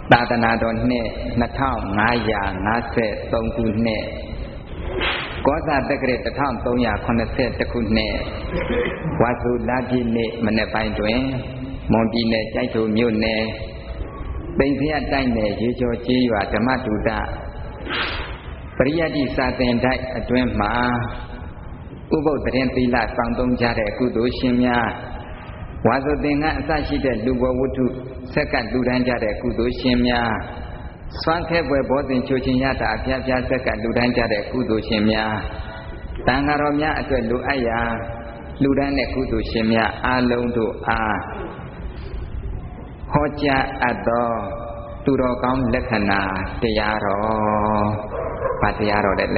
သာသနာတော်နှစ်2553ခုနှစ်ကောဇာတက္ကရာ1381ခုနှစ်ဝါဆိုလပြည့်နေ့မနေ့ပိုင်းတွင်မွန်ပြည်နယ်ကျိုက်ထိုမြို့နယ်ပိန်ဖျက်တိုက်နယ်ရေကျော်ကျေးရွာဓမ္မတုဒပရိယတ္တိစာသင်တိုက်အတွင်းမှာဥပုသ်တရင်သီလဆောင်သုံးကြတဲ့ကုသိုလ်ရှင်များဝါဆိုသင်္ကန်းအစရှိတဲ့လူဘဝတ္ထုဆက်ကလူတန်းကြတဲ့ကုသိုလ်ရှင်များစွမ်းခဲပွဲဘောဇင်ချိုချင်းရတာအပြားပြားဆက်ကလူတန်းကြတဲ့ကုသိုလ်ရှင်များတန်ဃာတော်များအတွက်လူအပ်ရာလူတန်းတဲ့ကုသိုလ်ရှင်များအားလုံးတို့အားဟောကြားအပ်သောသူတော်ကောင်းလက္ခဏာတရားတော်ဘာတရားတော်လဲ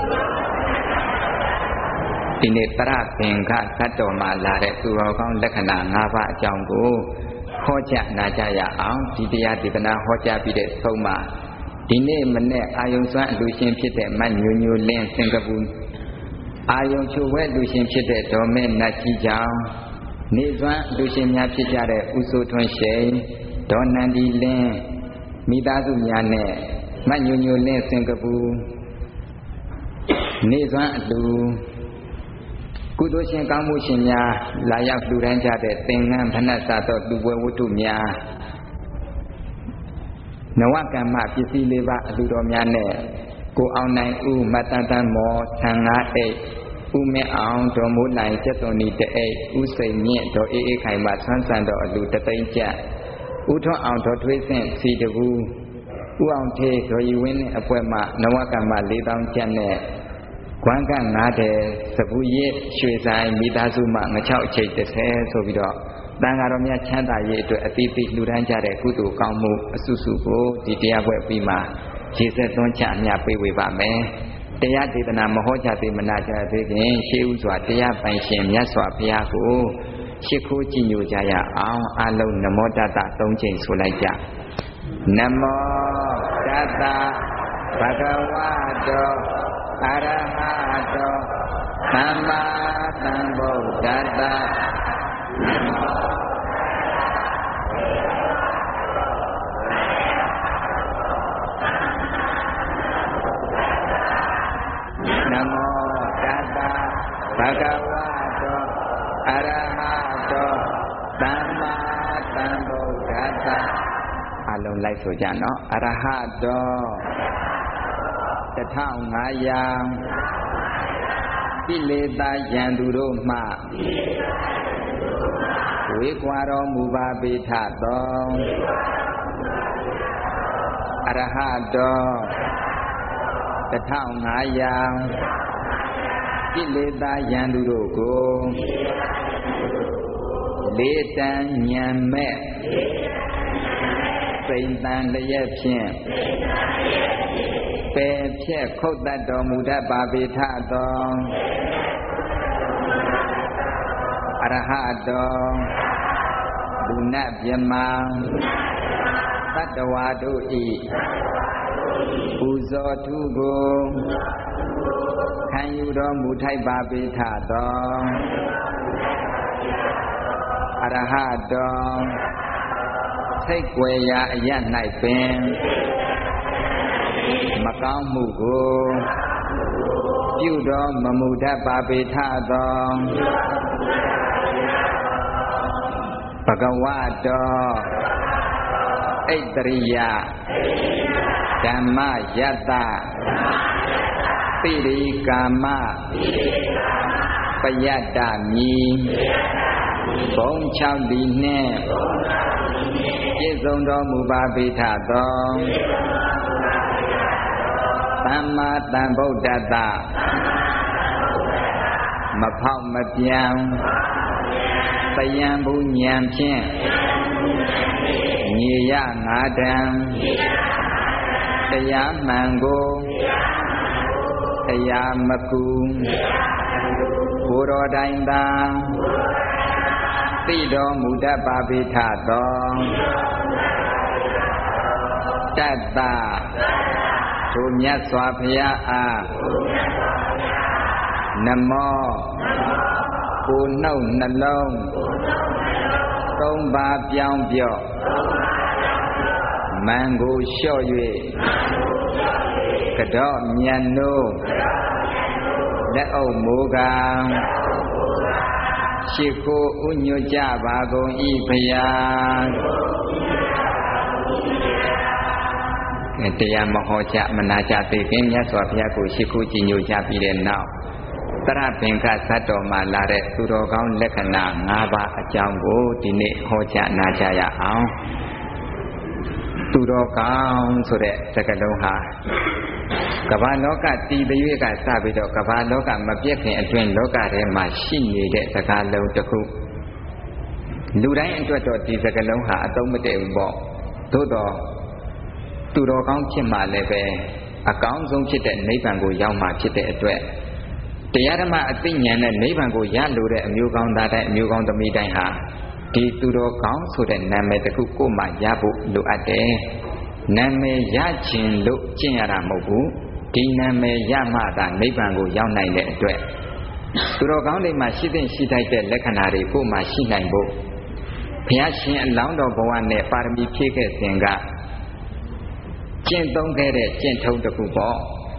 ဒီနေ့တရပင်ကသတ်တော်မှာလာတဲ့သူတော်ကောင်းလက္ခဏာ၅ပါးအကြောင်းကိုဟောကြားနာကြရအောင်ဒီတရားဒေသနာဟောကြားပြီးတဲ့ဆုံးမှာဒီနေ့မနေ့အာယုံစွမ်းအလူရှင်ဖြစ်တဲ့မညိုညိုလင်းစင်ကာပူအာယုံချိုဝဲလူရှင်ဖြစ်တဲ့ဒေါ်မဲနတ်ကြီးကြောင့်နေစွမ်းလူရှင်များဖြစ်ကြတဲ့ဦးစိုးထွန်းရှိန်ဒေါ်နန္ဒီလင်းမိသားစုများနဲ့မညိုညိုလင်းစင်ကာပူနေစွမ်းအလူကုသိုလ်ရှင်ကောင်းမှုရှင်များလာရောက်လူတန်းကြတဲ့သင်္ကန်းဖဏတ်စာသောလူပွဲဝတ္ထုများနဝကမ္မပစ္စည်းလေးပါအလူတော်များနဲ့ကိုအောင်နိုင်ဦးမတန်တန်မောဆံငါအိတ်ဦးမင်းအောင်ဒေါ်မိုးနိုင်ကျက်သွန်ဒီတအိတ်ဦးစိန်မြင့်ဒေါ်အေးအေးခိုင်မှဆွမ်းဆန်တော်အလူတသိန်းကျပ်ဦးထွန်းအောင်ဒေါ်ထွေးဆင့်စီတကူဦးအောင်ထေးဒေါ်ရီဝင်းနဲ့အပွဲမှနဝကမ္မ4000ကျပ်နဲ့ကွမ်းက9တဲ့စပူရစ်ရွှေဆိုင်မိသားစုမှငချောက်အချိတ်30ဆိုပြီးတော့တန်ဃာတော်များချမ်းသာရေးအတွက်အသီးသီးလှူဒန်းကြတဲ့ကုသိုလ်ကောင်းမှုအစုစုကိုဒီတရားပွဲပြီးမှရေစက်သွန်းချအမြပေးဝေပါမယ်တရားဒေသနာမဟောကြားသေးမနာကြသေးခင်ရှေးဥစွာတရားပိုင်ရှင်မြတ်စွာဘုရားကိုရှိခိုးကြည်ညိုကြရအောင်အလုံးနမောတတ3ချိန်ဆိုလိုက်ကြနမောတတဘဂဝတောအရဟတောသမ္မာသမ္ဗုဒ္ဓတ္တနမောတတ္တဘဂဝတောအရဟတောသမ္မာသမ္ဗုဒ္ဓတ္တအလုံးလိုက်ဆိုကြနော်အရဟတော1500ကိလေသာယံသူတို့မှဝေကွာတော်မူပါပေထသောအရဟတော1500ကိလေသာယံသူတို့ကိုလေးတန်ညံမဲ့စိန်တန်လျက်ဖြင့်ပေဖြက်ခုတ်တတ်တော်မူတတ်ပါပေထသောအရဟတောလူနတ်မြမသတ္တဝါတို့ဤပူဇော်ထုကိုခံယူတော်မူထိုက်ပါပေထသောအရဟတောစိတ်ွယ်ရာအရ၌ပင်မကောင်းမှုကိုပြုတော်မမူတတ်ပါပေထသောဘဂဝတောဣတရိယဓမ္မယတ္တပိရိကာမပယတ္တမီဘုံ6ဒီနှင့်ပြည့်စုံတော်မူပါပေထသောသမ္မာသမ္ဗုဒ္ဓတ္တမဖောက်မပြန်တယံဘုညံဖြင့်ညီရ5တံတရားမှန်ကိုတရားမကူကိုယ်တော်တိုင်သာသိတော်မူတတ်ပါပေထသောတတ္တထိုမြတ်စွာဘုရားအားနမောကိုနှုတ်နှလုံး3ပါးပြောင်းပြော့ mango short yue kadok miano let out moga shiko unyo ja ba gon I phayaတရားမဟောကြမနာကြသေးခင်မြတ်စွာဘုရားကိုရှိခိုးကြည်ညိုကြပြီးတဲ့နောက်တရပင်ကဇတ်တော်မှာလာတဲ့သူတော်ကောင်းလက္ခဏာ၅ပါးအကြောင်းကိုဒီနေ့ဟောကြားနာကြားရအောင်သူတော်ကောင်းဆိုတဲ့စကားလုံးဟာကမ္ဘာလောကတည်တဲ့ရွေးကစပြီးတော့ကမ္ဘာလောကမပြည့်ခင်အတွင်းလောကထဲမှာရှိနေတဲ့စကားလုံးတစ်ခုလူတိုင်းအတွက်တော့ဒီစကားလုံးဟာအသုံးမတည့်ဘူးပေါ့သို့တော့သူတော်ကောင်းဖြစ်မှလည်းပဲအကောင်းဆုံးဖြစ်တဲ့နိဗ္ဗာန်ကိုရောက်မှဖြစ်တဲ့အတွက်တရားဓမ္မအသိဉာဏ်နဲ့နိဗ္ဗာန်ကိုရလိုတဲ့အမျိုးကောင်းသားတိုင်းအမျိုးကောင်းသမီးတိုင်းဟာဒီသူတော်ကောင်းဆိုတဲ့နာမည်တစ်ခုကိုမှရဖို့လိုအပ်တယ်။နာမည်ရခြင်းလို့ကျင့်ရတာမဟုတ်ဘူး။ဒီနာမည်ရမှသာနိဗ္ဗာန်ကိုရောက်နိုင်တဲ့အတွက်သူတော်ကောင်းတွေမှာရှိတဲ့ရှိထိုက်တဲ့လက္ခဏာတွေကိုမှရှိနိုင်ဖို့ဘုရားရှင်အလောင်းတော်ဘဝနဲ့ပါရမီဖြည့်ခဲ့စဉ်ကကျင့်သုံးခဲ့တဲ့ကျင့်ထုံးတစ်ခုပေါ့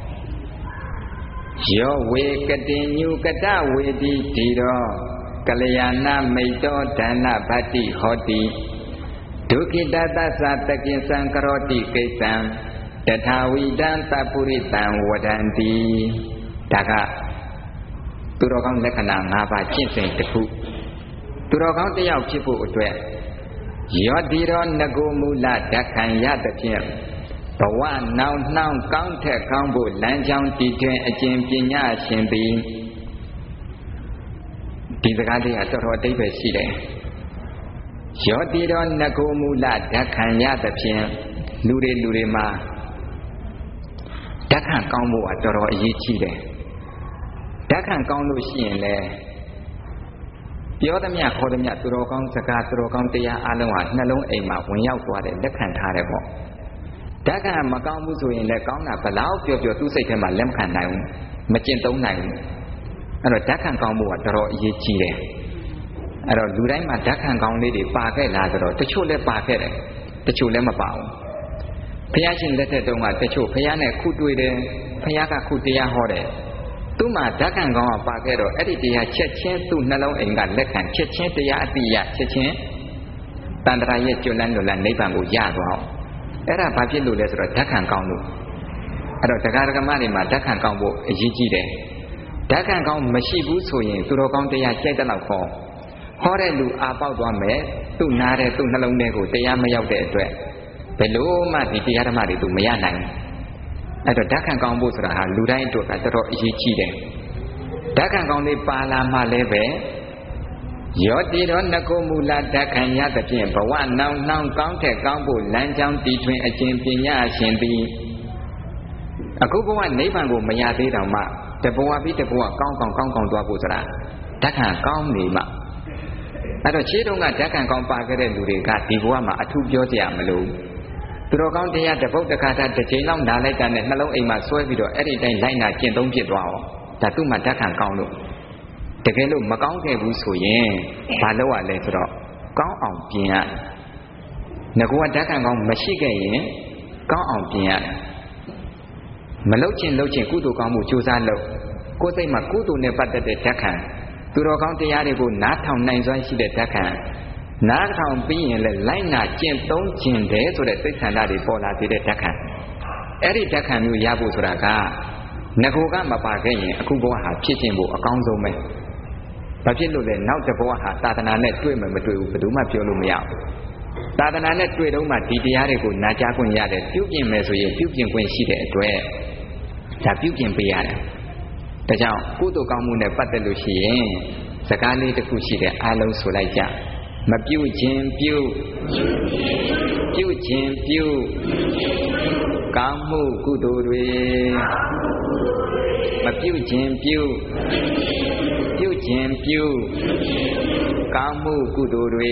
ယောဝေကတိညုကတဝေတိဒီရောကလျာဏမိတ်တောဒါနဗတ္တိဟောတိဒုက္ခိတသသတကိသံကရောတိကိစ္စံတထာဝိတံသပုရိတံဝဒန္တိဒါကသူတော်ကောင်းလက္ခဏာ၅ပါးကျင့်စဉ်တစ်ခုသူတော်ကောင်းတစ်ယောက်ဖြစ်ဖို့အတွက်ယောဒီရောငကိုမူလဓက္ခံရသဖြင့်ဘဝနောင်နှောင်းကောင်းထက်ကောင်းဖို့လမ်းကြောင်းတည်တွင်အကျင့်ပညာရှင်သည်ဒီစကားလေးကတော်တော်အဓိပ္ပာယ်ရှိတယ်။ယောတိတော်ငကိုမူလဓက္ခံရသဖြင့်လူတွေမှာဓက္ခံကောင်းဖို့ကတော်တော်အရေးကြီးတယ်။ဓက္ခံကောင်းလို့ရှိရင်လည်းပြောသမျှခေါ်သမျှသူတော်ကောင်းစကားသူတော်ကောင်းတရားအလုံးဟာနှလုံးအိမ်မှာဝင်ရောက်သွားတယ်လက်ခံထားတယ်ပေါ့ဓက္ခံမကောင်းဘူးဆိုရင်လည်းကောင်းတာဘလောက်ပြောသူ့စိတ်ထဲမှာလက်မခံနိုင်ဘူးမကျင့်သုံးနိုင်ဘူးအဲ့တော့ဓက္ခံကောင်းဖို့ကတော်တော်အရေးကြီးတယ်အဲ့တော့လူတိုင်းမှာဓက္ခံကောင်းလေးတွေပါခဲ့လားဆိုတော့တချို့လည်းပါခဲ့တယ်တချို့လည်းမပါဘူးဘုရားရှင်လက်ထက်တုန်းကတချို့ဘုရားနဲ့ခုတွေ့တယ်ဘုရားကခုတရားဟောတယ်သူ့မှာဓက္ခံကောင်းကပါခဲ့တော့အဲ့ဒီတရားချက်ချင်းသူ့နှလုံးအိမ်ကလက်ခံချက်ချင်းတရားအတိရချက်ချင်းတန်ត្រာရဲ့ကျွမ်းလန်းလွတ်လန်းနိဗ္ဗာန်ကိုရသွားအောင်အဲ့ဒါဘာဖြစ်လို့လဲဆိုတော့ဓက္ခံကောင်းလို့အဲ့တော့တရားဓမ္မတွေမှာဓက္ခံကောင်းဖို့အရေးကြီးတယ်ဓက္ခံကောင်းမရှိဘူးဆိုရင်သူတော်ကောင်းတရားကြိုက်တဲ့လောက်ဟောတဲ့လူအာပေါက်သွားမယ်သူ့နားတဲ့သူ့နှလုံးထဲကိုတရားမရောက်တဲ့အတွက်ဘယ်လို့မှဒီတရားဓမ္မတွေသူမရနိုင်အဲ့တော့ဓက္ခံကောင်းဖို့ဆိုတာဟာလူတိုင်းအတွက်ကတော်တော်အရေးကြီးတယ်ဓက္ခံကောင်းလေးပါလာမှလည်းပဲယောတိရောငကိုမူလဓက္ခံရသဖြင့်ဘဝနောင်နှောင်းကောင်းထက်ကောင်းဖို့လမ်းကြောင်းတည်ထွင်အကျင့်ပညာရှင်သည်အခုဘဝနိဗ္ဗာန်ကိုမရသေးတောင်မှတဘဝပြီးတဘဝကောင်းသွားဖို့ဆိုတာဓက္ခံကောင်းနေမှအဲ့တော့ရှင်းတော့ကဓက္ခံကောင်းပါခဲ့တဲ့လူတွေကဒီဘဝမှာအထူးပြောကြရမလို့သူတော်ကောင်းတရားတပုတ်တခါတစ်ချိန်လောက်နားလိုက်တာနဲ့နှလုံးအိမ်မှာဆွဲပြီးတော့အဲ့ဒီတိုင်းလိုက်နာကျင့်သုံးဖြစ်သွားအောင်ဒါသူ့မှာဓက္ခံကောင်းလို့တကယ်လို့မကောင်းခဲ့ဘူးဆိုရင်ဘာလုပ်ရလဲဆိုတော့ကောင်းအောင်ပြင်ရငါကဓက္ခံကောင်းမရှိခဲ့ရင်ကောင်းအောင်ပြင်ရမလုပ်ချင်ကုသိုလ်ကောင်းမှုကြိုးစားလုပ်ကိုယ်စိတ်မှာကုသိုလ်နဲ့ပတ်သက်တဲ့ဓက္ခံသူတော်ကောင်းတရားတွေကိုနားထောင်နိုင်စွမ်းရှိတဲ့ဓက္ခံနားထောင်ပြီးရင်လည်းလိုက်နာကျင့်သုံးခြင်းတယ်ဆိုတဲ့စိတ်ဆန္ဒတွေပေါ်လာစေတဲ့ဓက္ခံအဲ့ဒီဓက္ခံမျိုးရဖို့ဆိုတာကငကိုကမပါခဲ့ရင်အခုဘဝဟာဖြစ်ခြင်းဖို့အကောင်းဆုံးပဲဘာဖြစ်လို့လဲနောက်တစ်ဘဝဟာသာသနာနဲ့တွေ့မယ်မတွေ့ဘူးဘယ်သူမှပြောလို့မရဘူးသာသနာနဲ့တွေ့တော့မှဒီတရားတွေကိုနာကြားခွင့်ရတယ်ပြုပြင်မယ်ဆိုရင်ပြုပြင်ခွင့်ရှိတဲ့အတွက်ဒါပြုပြင်ပေးရတယ်ဒါကြောင့်ကုသိုလ်ကောင်းမှုနဲ့ပတ်သက်လို့ရှိရင်စကားလေးတစ်ခုရှိတယ်အားလုံးဆိုလိုက်ကြမပြုခြင်းပြုခြင်းပြုကောင်းမှုကုသိုလ်တွေမပြုခြင်းပြုခြင်းပြုကောင်းမှုကုသိုလ်တွေ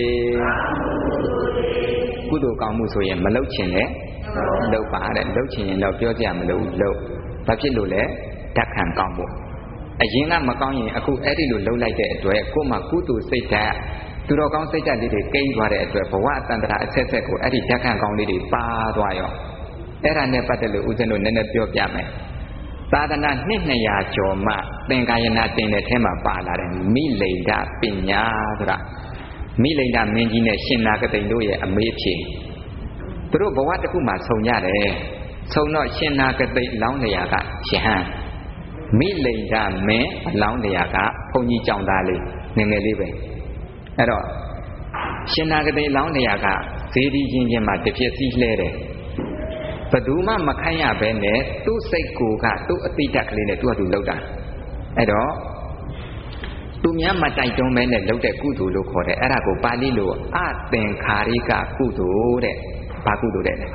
ကုသိုလ်ကောင်းမှုဆိုရင်မလုပ်ခြင်းနဲ့လုပ်ပါတဲ့လုပ်ခြင်းရင်တော့ပြောကြမလို့လုပ်ဘာဖြစ်လို့လဲဓက္ခံကောင်းဖို့အရင်ကမကောင်းရင်အခုအဲ့ဒီလိုလုပ်လိုက်တဲ့အတွက်ကိုယ်မှာကုသိုလ်စိတ်ဓာတ်သူတော်ကောင်းစိတ်ဓာတ်လေးတွေကိန်းသွားတဲ့အတွက်ဘဝအတန်တရာအဆက်ဆက်ကိုအဲ့ဒီဓာတ်ခံကောင်းလေးတွေပါသွားရောအဲ့ဒါနဲ့ပတ်သက်လို့ဦးဇင်းတို့နည်းနည်းပြောပြမယ်သာသနာနှစ်200ကျော်မှသင်္ကာယနာတင်တဲ့ထဲမှာပါလာတဲ့မိလိန္ဒပညာဆိုတာမိလိန္ဒမင်းကြီးနဲ့ရှင်နာဂတိန်တို့ရဲ့အမေးဖြေသူတို့ဘဝတစ်ခုမှာဆုံရတယ်ဆုံတော့ရှင်နာဂတိန်လောင်းနေရာကယဟန်မိလိန္ဒမင်းလောင်းနေရာကဘုန်းကြီးကျောင်းသားလေးငယ်ငယ်လေးပဲအဲ့တော့ရှင်နာဂတိန်လောင်းနေရာကဇေဒီချင်းချင်းမှာတစ်ပြည့်စည်းလှဲတယ်ဘယ်သူမှမခိုင်းရဘဲနဲ့သူ့စိတ်ကိုယ်ကသူ့အတိတ်ကလေးနဲ့သူ့ဟာသူလုပ်တာအဲ့တော့သူများမတိုက်တွန်းမဲနဲ့လုပ်တဲ့ကုသိုလ်လို့ခေါ်တယ်အဲ့ဒါကိုပါဠိလိုအသင်္ခါရိကကုသိုလ်တဲ့ဘာကုသိုလ်တဲ့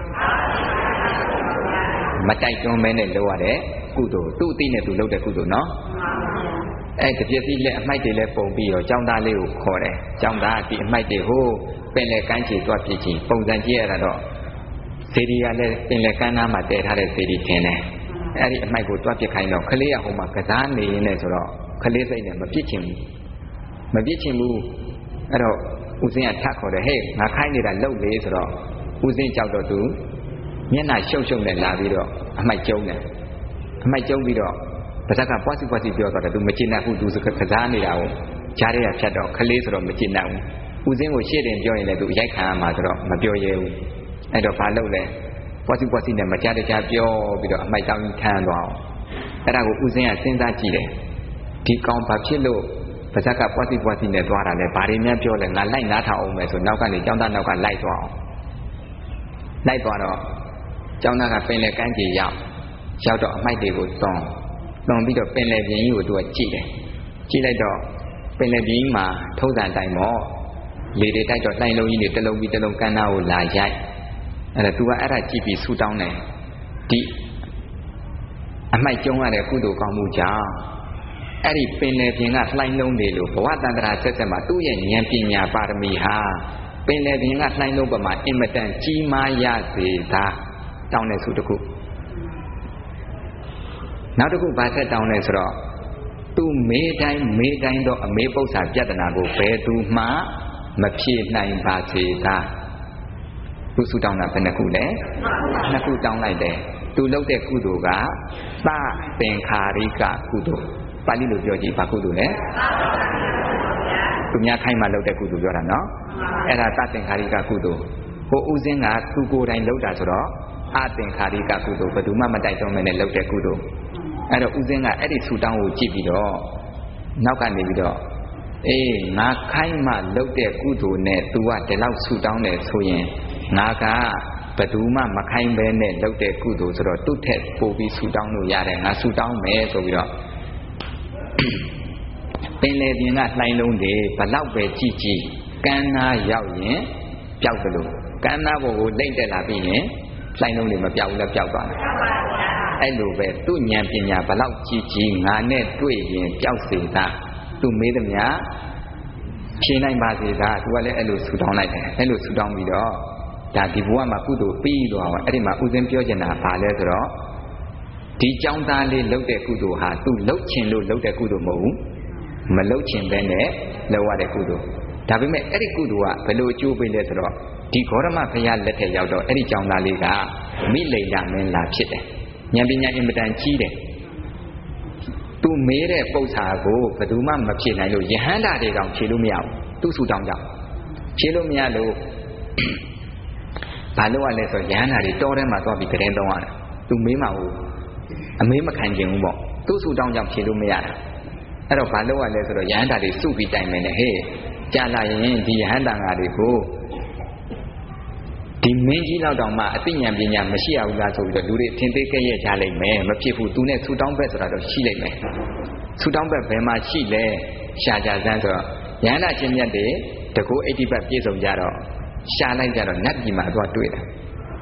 မတိုက်တွန်းမဲနဲ့လုပ်ရတဲ့ကုသိုလ်သူ့အတိနဲ့သူလုပ်တဲ့ကုသိုလ်နော်အဲ့ဒီပစ္စည်းလက်အမိုက်တွေလည်းပုံပြီးတော့ကျောင်းသားလေးကိုခေါ်တယ်ကျောင်းသားဒီအမိုက်တွေဟိုပင်လေကမ်းခြေသွားပြစ်ချင်းပုံစံကြည့်ရတာတော့စေဒီကလည်းပင်လေကမ်းနားမှာတည်ထားတဲ့စေဒီထင်တယ်အဲ့ဒီအမိုက်ကိုသွားပြစ်ခိုင်းတော့ကလေးကဟိုမှာကစားနေရင်းနဲ့ဆိုတော့ကလေးစိတ်နဲ့မပြစ်ချင်ဘူးအဲ့တော့ဦးစင်းကထပ်ခေါ်တယ်ဟေးငါခိုင်းနေတာလှုပ်လေဆိုတော့ဦးစင်းကြောက်တော့သူမျက်နှာရှုပ်ရှုပ်နဲ့လာပြီးတော့အမိုက်ကျုံတယ်အမိုက်ကျုံပြီးတော့ပါဇက်ကပွားစီပြောတော့တယ်သူမချင်တဲ့ဘူးသူကစားနေတာကိုကြားရဖြတ်တော့ကလေးဆိုတော့မချင်တဲ့ဘူးဦးစင်းကိုရှေ့တင်ပြောရင်လည်းသူရိုက်ခံရမှာဆိုတော့မပြောရဲဘူးအဲ့တော့ဘာလုပ်လဲပွားစီနဲ့မကြားတကြားပြောပြီးတော့အမိုက်တောင်းကြီးထမ်းသွားအောင်အဲ့ဒါကိုဦးစင်းကစဉ်းစားကြည့်တယ်ဒီကောင်ဘာဖြစ်လို့ပါဇက်ကပွားစီနဲ့သွားတာလဲဘာတွေများပြောလဲငါလိုက်နားထောင်အောင်မယ်ဆိုနောက်ကနေကျောင်းသားနောက်ကလိုက်သွားအောင်လိုက်သွားတော့ကျောင်းသားကပင်လယ်ကမ်းခြေရောက်တော့အမိုက်တွေကိုသွန်ပြီးတော့ပင်လယ်ပြင်ကြီးကိုသူကကြည့်တယ်ကြည့်လိုက်တော့ပင်လယ်ပြင်မှာထုံးစံတိုင်းပေါ့လေတွေတိုက်တော့လှိုင်းလုံးကြီးတွေတစ်လုံးပြီးတစ်လုံးကမ်းနားကိုလာရိုက်အဲ့ဒါသူကအဲ့ဒါကြည့်ပြီးဆူတောင်းတယ်ဒီအမိုက်ကျုံရတဲ့ကုသိုလ်ကောင်းမှုကြောင့်အဲ့ဒီပင်လယ်ပြင်ကလှိုင်းလုံးတွေလို့ဘဝတန္တရာဆက်ဆက်မှာသူ့ရဲ့ဉာဏ်ပညာပါရမီဟာပင်လယ်ပြင်ကလှိုင်းလုံးပေါ်မှာအင်မတန်ကြီးမားရစေသာတောင်းတဲ့ဆုတစ်ခုနောက်တစ်ခုဘာဆက်တောင်းလဲဆိုတော့သူမေးတိုင်းတော့အမေးပု္ပ္ပာပြဿနာကိုဘယ်သူမှမဖြေနိုင်ပါစေသာသူဆုတောင်းတာဘယ်နှခုလဲ2ခုတောင်းလိုက်တယ်သူလုပ်တဲ့ကုသိုလ်ကသသင်္ခါရိကကုသိုလ်ပါဠိလိုပြောကြည့်ဘာကုသိုလ်လဲသူများခိုင်းမှလုပ်တဲ့ကုသိုလ်ပြောတာနော်အဲ့ဒါသသင်္ခါရိကကုသိုလ်ဟိုဦးစင်းကသူကိုယ်တိုင်လုပ်တာဆိုတော့အသင်္ခါရိကကုသိုလ်ဘယ်သူမှမတိုက်တွန်းမနဲ့လုပ်တဲ့ကုသိုလ်အဲ့တော့ဦးစင်းကအဲ့ဒီဆူတောင်းကိုကြည့်ပြီးတော့နောက်ကနေပြီးတော့အေးငါခိုင်းမှလုပ်တဲ့ကုသိုလ်နဲ့ तू ကဒီလောက်ဆူတောင်းတယ်ဆိုရင်ငါကဘယ်သူမှမခိုင်းဘဲနဲ့လုပ်တဲ့ကုသိုလ်ဆိုတော့သူ့ထက်ပိုပြီးဆူတောင်းလို့ရတယ်ငါဆူတောင်းမယ်ဆိုပြီးတော့ပင်လေပြင်ကလှိုင်းလုံးတွေဘလောက်ပဲကြည့်ကမ်းနားရောက်ရင်ပျောက်တယ်လို့ကမ်းနားပေါ်ကိုလိမ့်တက်လာပြီးရင်လှိုင်းလုံးတွေမပျောက်ဘူးလားပျောက်သွားတယ်အဲ့လိုပဲသူ့ဉာဏ်ပညာဘလောက်ကြည့်ငါနဲ့တွေ့ရင်ပျောက်စေတာသူမေးသမျှဖြေနိုင်ပါစေတာသူကလည်းအဲ့လိုဆူတောင်းလိုက်တယ်အဲ့လိုဆူတောင်းပြီးတော့ဒါဒီဘဝမှာကုသိုလ်ပြီးသွားအောင်အဲ့ဒီမှာဥစဉ်ပြောချင်တာဘာလဲဆိုတော့ဒီကျောင်းသားလေးလုပ်တဲ့ကုသိုလ်ဟာသူလှုပ်ချင်လို့လုပ်တဲ့ကုသိုလ်မဟုတ်ဘူးမလှုပ်ချင်ပဲနဲ့လုပ်ရတဲ့ကုသိုလ်ဒါပေမဲ့အဲ့ဒီကုသိုလ်ကဘယ်လိုအကျိုးပေးလဲဆိုတော့ဒီဂေါရမဘုရားလက်ထက်ရောက်တော့အဲ့ဒီကျောင်းသားလေးကမိလိန္ဒမင်းလာဖြစ်တယ်ဉာဏ်ပညာအင်မတန်ကြီးတယ်သူမေးတဲ့ပု္ပ္ပာကိုဘယ်သူမှမဖြေနိုင်လို့ယဟန္တာတွေတောင်ဖြေလို့မရဘူးသူ့ဆူတောင်းကြောင့်ဖြေလို့မရလို့ဘာလို့ ရလဲဆိုယဟန္တာတွေတောထဲမှာသွားပြီးကြတဲ့တောင်းရတယ်သူမေးမှဟုတ်အမေးမခံကျင်ဘူးပေါ့သူ့ဆူတောင်းကြောင့်ဖြေလို့မရတာအဲ့တော့ဘာလို့ ရလဲဆိုတော့ယဟန္တာတွေစုပြီးတိုင်မယ်နဲ့ဟေးကြာလာရင်ဒီယဟန္တာငါတွေကိုဒီမင်းကြီးလောက်တောင်မှအသိဉာဏ်ပညာမရှိရဘူးလားဆိုပြီးတော့လူတွေထင်သေးခဲ့ရကြလိမ့်မယ်မဖြစ်ဘူးသူနဲ့ဆူတောင်းဘက်ဆိုတာတော့ရှိလိမ့်မယ်ဆူတောင်းဘက်ဘယ်မှာရှိလဲရှာကြစမ်းဆိုတော့ယန္တာချင်းမြတ်တွေတကူအိဋ္ဌိပတ်ပြည့်စုံကြတော့ရှာလိုက်ကြတော့နတ်ပြည်မှာသွားတွေ့တယ်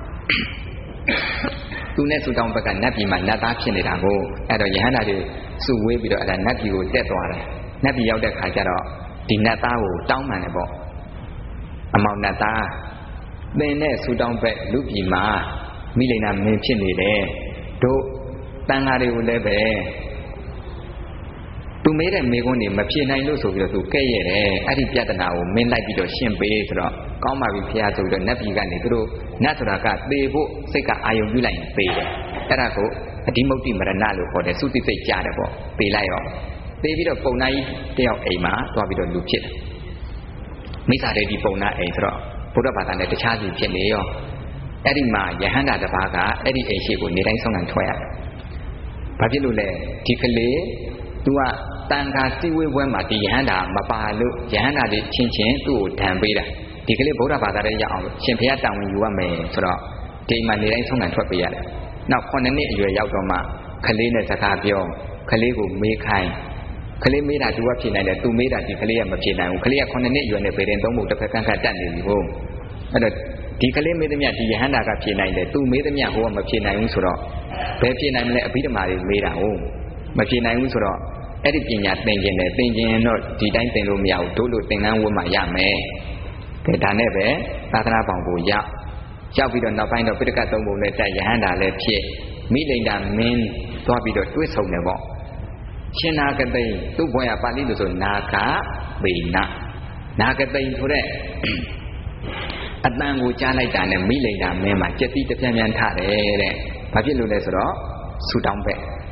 သူနဲ့ဆူတောင်းဘက်ကနတ်ပြည်မှာနတ်သားဖြစ်နေတာကိုအဲ့တော့ယဟန္တာတွေစုဝေးပြီးတော့အဲ့ဒါနတ်ပြည်ကိုတက်သွားတယ်နတ်ပြည်ရောက်တဲ့ခါကျတော့ဒီနတ်သားကိုတောင်းပန်တယ်ပေါ့အမောင်နတ်သားသင်နဲ့ဆူတောင်းဘက်လူပြည်မှာမိလိန္ဒမင်းဖြစ်နေတယ်တို့တန်ဃာတွေကိုလည်းပဲတသူမေးတဲ့မေးခွန်းတွေမဖြေနိုင်လို့ဆိုပြီးတော့သူကဲ့ရဲ့တယ်အဲ့ဒီပြဿနာကိုမင်းလိုက်ပြီးတော့ရှင်းပေးဆိုတော့ကောင်းပါပြီဖေဆိုပြီးတော့နတ်ပြည်ကနေသူတို့နတ်ဆိုတာကသေဖို့စိတ်ကအာယုံပြုလိုက်ရင်သေတယ်အဲ့ဒါကိုအဓိမုတ်တိမရဏလို့ခေါ်တယ်သုတိစိတ်ကြားတယ်ပေါ့သေလိုက်ရောသေပြီးတော့ပုံနာကြီးတယောက်အိမ်မှာသွားပြီးတော့လူဖြစ်တယ်မိစ္ဆာဒိဋ္ဌိပုံနာအိမ်ဆိုတော့ဘုရားဘာသာနဲ့တခြားစီဖြစ်နေရောအဲ့ဒီမှာယဟန္တာတစ်ပါးကအဲ့ဒီအိမ်ရှိကိုနေတိုင်းဆုံးခံထွက်ရတယ်ဘာဖြစ်လို့လဲဒီကလေး तू ကတန်ခါစီဝေးပွဲမှာဒီယဟန္တာမပါလို့ယဟန္တာတွေချင်းချင်းသူ့ကိုဓာန်ပေးတာဒီကလေးဗုဒ္ဓဘာသာရဲ့ရအောင်ရှင်ဘုရားတောင်းဝင်ယူရမယ်ဆိုတော့ဒီမှာနေတိုင်းဆုံးခံထွက်ပေးရတယ်နောက်9နှစ်အရွယ်ရောက်တော့မှကလေးနဲ့စကားပြောကလေးကိုမေးခိုင်းကလေးမေးတာ तू ကဖြေနိုင်တယ် तू မေးတာဒီကလေးကမဖြေနိုင်ဘူးကလေးက9နှစ်အရွယ်နဲ့ဗေဒင်သုံးဖို့တစ်ဖက်ကန့်ခတ်တက်နေပြီဟုတ်အဲ့တော့ဒီကလေးမေးသမျှဒီယဟန္တာကဖြေနိုင်တယ် तू မေးသမျှဟိုကမဖြေနိုင်ဘူးဆိုတော့ဘယ်ဖြေနိုင်မလဲအဘိဓမ္မာတွေမေးတာဟုတ်မဖြေနိုင်ဘူးဆိုတော့အဲ့ဒီပညာသင်ခြင်းနဲ့သင်ခြင်းတော့ဒီတိုင်းသင်လို့မရဘူးတို့လိုသင်္ကန်းဝတ်မှရမယ်ကဲဒါနဲ့ပဲသာသနာပေါင်းကိုရောက်ပြီးတော့နောက်ပိုင်းတော့ပိဋကတ်သုံးပုံနဲ့တက်ယဟန္တာလည်းဖြစ်မိလိန်တာမင်းသွားပြီးတော့တွေးဆုံတယ်ပေါ့ရှင်နာကတိန်သူ့ဘွယ်ကပါဠိလိုဆိုနာကဗေနနာကတိန်ဆိုတဲ့အတန်ကိုကြားလိုက်တာနဲ့မိလိန်တာမင်းမှာကြက်တိတပြန်ပြန်ထတယ်တဲ့ဘာဖြစ်လို့လဲဆိုတော့ဆူတောင်းပဲ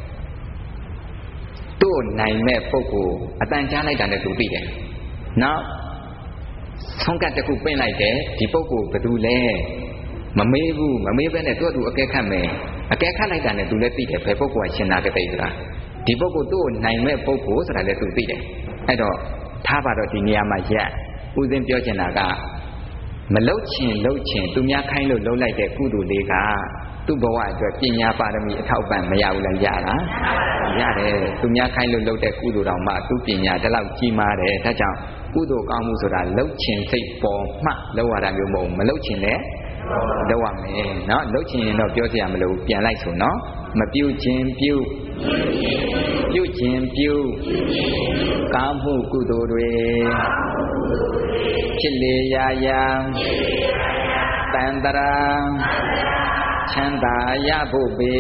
သူ့နိုင်မဲ့ပုဂ္ဂိုလ်အတန်ကြားလိုက်တာနဲ့သူသိတယ်နောက်ဆုံးကတ်တစ်ခုပင့်လိုက်တယ်ဒီပုဂ္ဂိုလ်ဘယ်သူလဲမမေးဘူးမမေးဘဲနဲ့သူ့အတူအကဲခတ်မယ်အကဲခတ်လိုက်တာနဲ့သူလည်းသိတယ်ဘယ်ပုဂ္ဂိုလ်ကရှင်နာကတိတ်ဆိုတာဒီပုဂ္ဂိုလ်သူ့နိုင်မဲ့ပုဂ္ဂိုလ်ဆိုတာလည်းသူသိတယ်အဲ့တော့ထားပါတော့ဒီနေရာမှာရက်ဦးစင်းပြောချင်တာကမလုတ်ချင်သူများခိုင်းလို့လှုပ်လိုက်တဲ့ကုသိုလ်လေးကသူ့ဘဝအတွက်ပညာပါရမီအထောက်ပံ့မရဘူးလားရလားရတယ်သူများခိုင်းလို့လှုပ်တဲ့ကုသိုလ်တော်မှသူ့ပညာတလောက်ကြီးမားတယ်ဒါကြောင့်ကုသိုလ်ကောင်းမှုဆိုတာလှုပ်ချင်စိတ်ပေါ်မှလှုပ်ရတာမျိုးမဟုတ်မလှုပ်ချင်လည်းလှုပ်ရမယ်နော်လှုပ်ချင်ရင်တော့ပြောစရာမလိုပြန်လိုက်ဆိုနော်မပြုခြင်းပြုခြင်းပြုကောင်းမှုကုသိုလ်တွေဖြစ်လေရာရာတန်တရာချမ်းသာရဖို့ပေ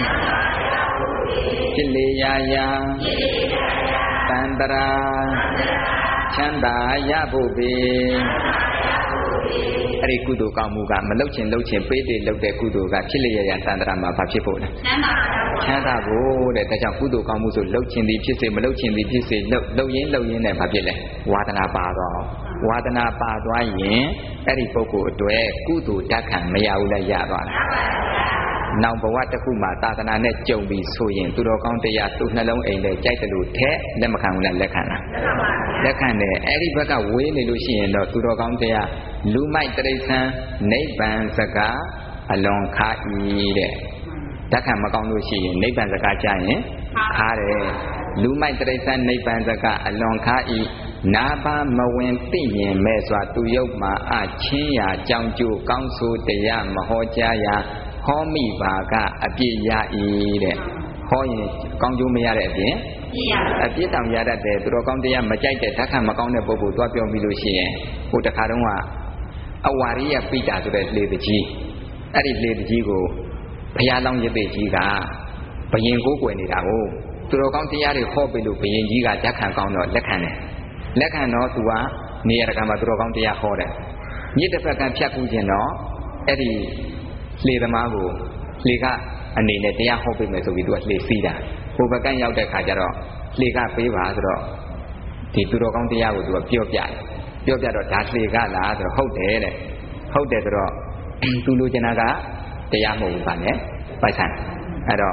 ဖြစ်လေရာရာတန်တရာချမ်းသာရဖို့ပေအဲ့ဒီကုသိုလ်ကောင်းမှုကမလှုပ်ချင်ပေးတယ်လှုပ်တဲ့ကုသိုလ်ကဖြစ်လေရာရာတန်တရာမှာဘာဖြစ်ဖို့လဲချမ်းသာဖို့တဲ့ဒါကြောင့်ကုသိုလ်ကောင်းမှုဆိုလှုပ်ချင်သည်ဖြစ်စေမလှုပ်ချင်သည်ဖြစ်စေလှုပ်ရင်းနဲ့ဘာဖြစ်လဲဝါဒနာပါတော့ဝါဒနာပါသွားရင်အဲ့ဒီပုဂ္ဂိုလ်အတွက်ကုသိုလ်ဓာတ်ခံမရဘူးလဲရသွားတယ်နောက်ဘဝတစ်ခုမှာသာသနာနဲ့ကြုံပြီးဆိုရင်သူတော်ကောင်းတရားသူ့နှလုံးအိမ်နဲ့ကြိုက်တယ်လို့ထက်လက်မခံဘူးလားလက်ခံလားလက်ခံတယ်အဲ့ဒီဘက်ကဝေးနေလို့ရှိရင်တော့သူတော်ကောင်းတရားလူမိုက်တိရစ္ဆာန်နိဗ္ဗာန်စကားအလွန်ခါဤတဲ့ဓာတ်ခံမကောင်းလို့ရှိရင်နိဗ္ဗာန်စကားကြားရင်ခါတယ်လူမိုက်တိရစ္ဆာန်နိဗ္ဗာန်စကားအလွန်ခါဤနာပါမဝင်သိမြင်မဲ့စွာသူယုတ်မှာအချင်းရာကြောင်းကျိုးကောင်းဆိုတရားမဟောကြားရာဟောမိပါကအပြည့်ရ၏တဲ့ဟောရင်ကောင်းကျိုးမရတဲ့အပြင်အပြည့်တောင်ရတတ်တယ်သူတော်ကောင်းတရားမကြိုက်တဲ့ဓာတ်ခံမကောင်းတဲ့ပုဂ္ဂိုလ်သွားပြောပြီးလို့ရှိရင်ဟိုတခါတုန်းကအဝါရိယပိတာဆိုတဲ့လေတကြီးအဲ့ဒီလေတကြီးကိုဘုရားလောင်းရသေးကြီးကဘယင်ကိုးကွယ်နေတာကိုသူတော်ကောင်းတရားတွေဟောပြီးလို့ဘယင်ကြီးကဓာတ်ခံကောင်းတော့လက်ခံတယ်လက်ခံတော့သူကနေရာတကာမှာသူတော်ကောင်းတရားဟောတယ်မြစ်တစ်ဖက်ကဖြတ်ကူးခြင်းတော့အဲ့ဒီလှေသမားကိုလှေကအနေနဲ့တရားဟောပေးမယ်ဆိုပြီးသူကလှေစီးတာဟိုဘက်ကရောက်တဲ့ခါကျတော့လှေကပေးပါဆိုတော့ဒီသူတော်ကောင်းတရားကိုသူကပြောပြတော့ဒါလှေကလားဆိုတော့ဟုတ်တယ်တဲ့ဟုတ်တယ်ဆိုတော့သူလိုချင်တာကတရားမဟုတ်ဘူးဗာနဲ့ပိုက်ဆံအဲ့တော့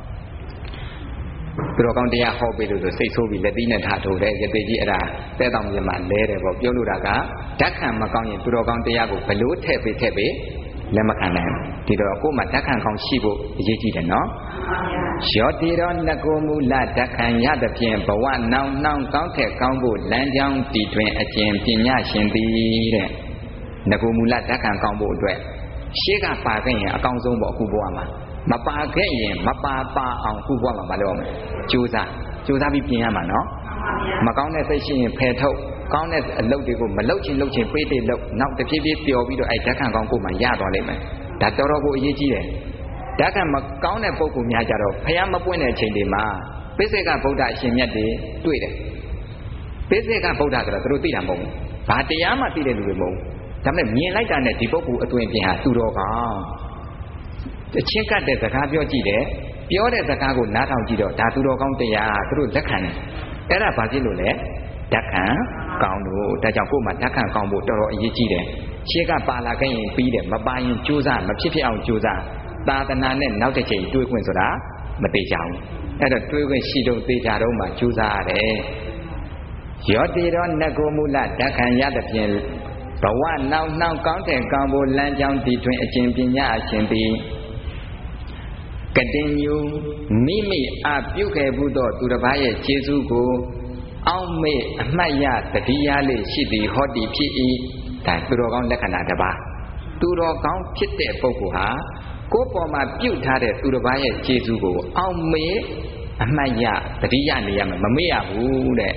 သူတော်ကောင်းတရားဟောပေးလို့ဆိုစိတ်ဆိုးပြီးလက်သီးနဲ့ထားထိုးတယ်ရသေးကြီးအဲ့ဒါတဲတောင်မြင်မှလဲတယ်ပေါ့ပြောလို့တာကဓာတ်ခံမကောင်းရင်သူတော်ကောင်းတရားကိုဘလို့ထည့်ပေးလက်မခံနိုင်ဒီတော့ကိုယ်မှာဓာတ်ခံကောင်းရှိဖို့အရေးကြီးတယ်နော်ရောတိရောနဂုမူလဓာတ်ခံရသဖြင့်ဘဝနောင်နှောင်းကောင်းထက်ကောင်းဖို့လမ်းကြောင်းတည်တွင်အကျင့်ပညာရှင်သည်တဲ့နဂုမူလဓာတ်ခံကောင်းဖို့အတွက်ရှေ့ကပါခဲ့ရင်အကောင်းဆုံးပေါ့အခုဘဝမှာမပါခဲ့ရင်မပါအောင်အခုဘဝမှာမလုပ်အောင်ကြိုးစားပြီးပြင်ရမှာနော်မကောင်းတဲ့စိတ်ရှိရင်ဖယ်ထုတ်ကောင်းတဲ့အလုပ်တွေကိုမလုပ်ချင်ပေးတဲ့လုပ်နောက်တဖြည်းဖြည်းပျော်ပြီးတော့အဲ့ဓာတ်ခံကောင်းကိုမှရသွားလိမ့်မယ်ဒါတော်တော်ကိုအရေးကြီးတယ်ဓာတ်ခံမကောင်းတဲ့ပုံကူများကြတော့ဖျားမပွင့်တဲ့အချိန်တွေမှာပိစိကဗုဒ္ဓအရှင်မြတ်တွေတွေ့တယ်ပိစိကဗုဒ္ဓဆိုတော့သူတို့သိတာမဟုတ်ဘူးဘာတရားမှသိတဲ့လူတွေမဟုတ်ဘူးဒါပေမဲ့မြင်လိုက်တာနဲ့ဒီပုဂ္ဂိုလ်အသွင်ပြင်ဟာသူတော်ကောင်းအချင်းကတ်တဲ့စကားပြောကြည့်တယ်ပြောတဲ့စကားကိုနားထောင်ကြည့်တော့ဒါသူတော်ကောင်းတရားသူတို့လက်ခံတယ်အဲ့ဒါဘာဖြစ်လို့လဲဓာတ်ခံကောင်းလို့ဒါကြောင့်ကိုယ်မှာဓာတ်ခံကောင်းဖို့တော်တော်အရေးကြီးတယ်ရှေ့ကပါလာခဲ့ရင်ပြီးတယ်မပါရင်ကြိုးစားမဖြစ်ဖြစ်အောင်ကြိုးစားသာသနာနဲ့နောက်တစ်ချိန်တွေးခွင့်ဆိုတာမသေးကြဘူးအဲ့တော့တွေးခွင့်ရှိတော့သေးကြတော့မှကြိုးစားရတယ်ယောတိရောနဂုမူလဓာတ်ခံရသဖြင့်ဘဝနောက်နှောင်းကောင်းတဲ့ကောင်းဖို့လမ်းကြောင်းတည်ထွင်အကျင့်ပညာအရှင်သည်ကတိညူမိမိအပြုခဲ့မှုသောသူတစ်ပါးရဲ့ခြေဆုကိုအောက်မေ့အမှတ်ရတတိယလေးရှိသည်ဟောတိဖြစ်၏ဒါသူတော်ကောင်းလက္ခဏာတစ်ပါးသူတော်ကောင်းဖြစ်တဲ့ပုဂ္ဂိုလ်ဟာကိုယ်ပေါ်မှာပြုထားတဲ့သူတစ်ပါးရဲ့ခြေဆုကိုအောက်မေ့အမှတ်ရတတိယနေရမယ်မမေ့ရဘူးတဲ့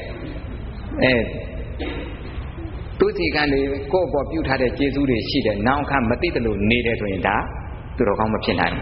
သူစီကံတွေကိုယ့်ပေါ်ပြုထားတဲ့ခြေဆုတွေရှိတယ်နောင်ခါမသိတယ်လို့နေတယ်ဆိုရင်ဒါသူတော်ကောင်းမဖြစ်နိုင်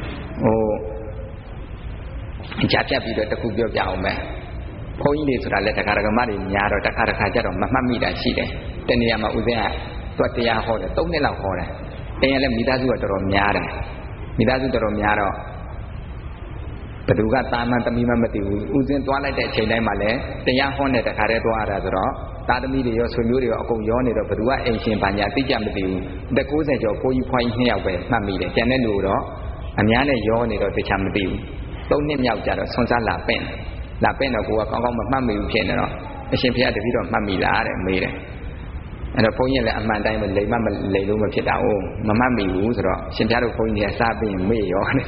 ဘူးကြားပြတ်ပြီးတော့တခုပြောပြအောင်မယ်ဘုန်းကြီးတွေဆိုတာလည်းတရားဓမ္မတွေများတော့တစ်ခါကြတော့မမှတ်မိတာရှိတယ်တနေ့မှာဦးဇင်းကသူ့တရားဟောတယ်3နှစ်လောက်ဟောတယ်တင်ရလည်းမိသားစုကတော်တော်များတယ်မိသားစုတော်တော်များတော့ဘသူကတာမန်သမီးမသိဘူးဦးဇင်းသွားလိုက်တဲ့အချိန်တိုင်းမှာလည်းတရားဟောတဲ့တခါတည်းသွားရတာဆိုတော့တာသမီးတွေရောဆွေမျိုးတွေရောအကုန်ရောနေတော့ဘသူကအိမ်ရှင်ဘာညာသိကြမသိဘူးတက်90ကျော်ကိုကြီးဖွားကြီး2ယောက်ပဲမှတ်မိတယ်ကျန်တဲ့လူတော့အများနဲ့ရောနေတော့တခြားမသိဘူး3နှစ်မြောက်ကြတော့ဆွန်စားလာပင့်တော့ကိုကကောင်းကောင်းမမှတ်မိဘူးဖြစ်နေတော့အရှင်ဘုရားတပည့်တော်မှတ်မိလားတဲ့မေးတယ်အဲ့တော့ဘုန်းကြီးလည်းအမှန်တိုင်းမလိမ်မလိမ်လို့မဖြစ်တာ哦မမှတ်မိဘူးဆိုတော့ရှင်ဘုရားတို့ဘုန်းကြီးကစားပြီးမေ့ရောတယ်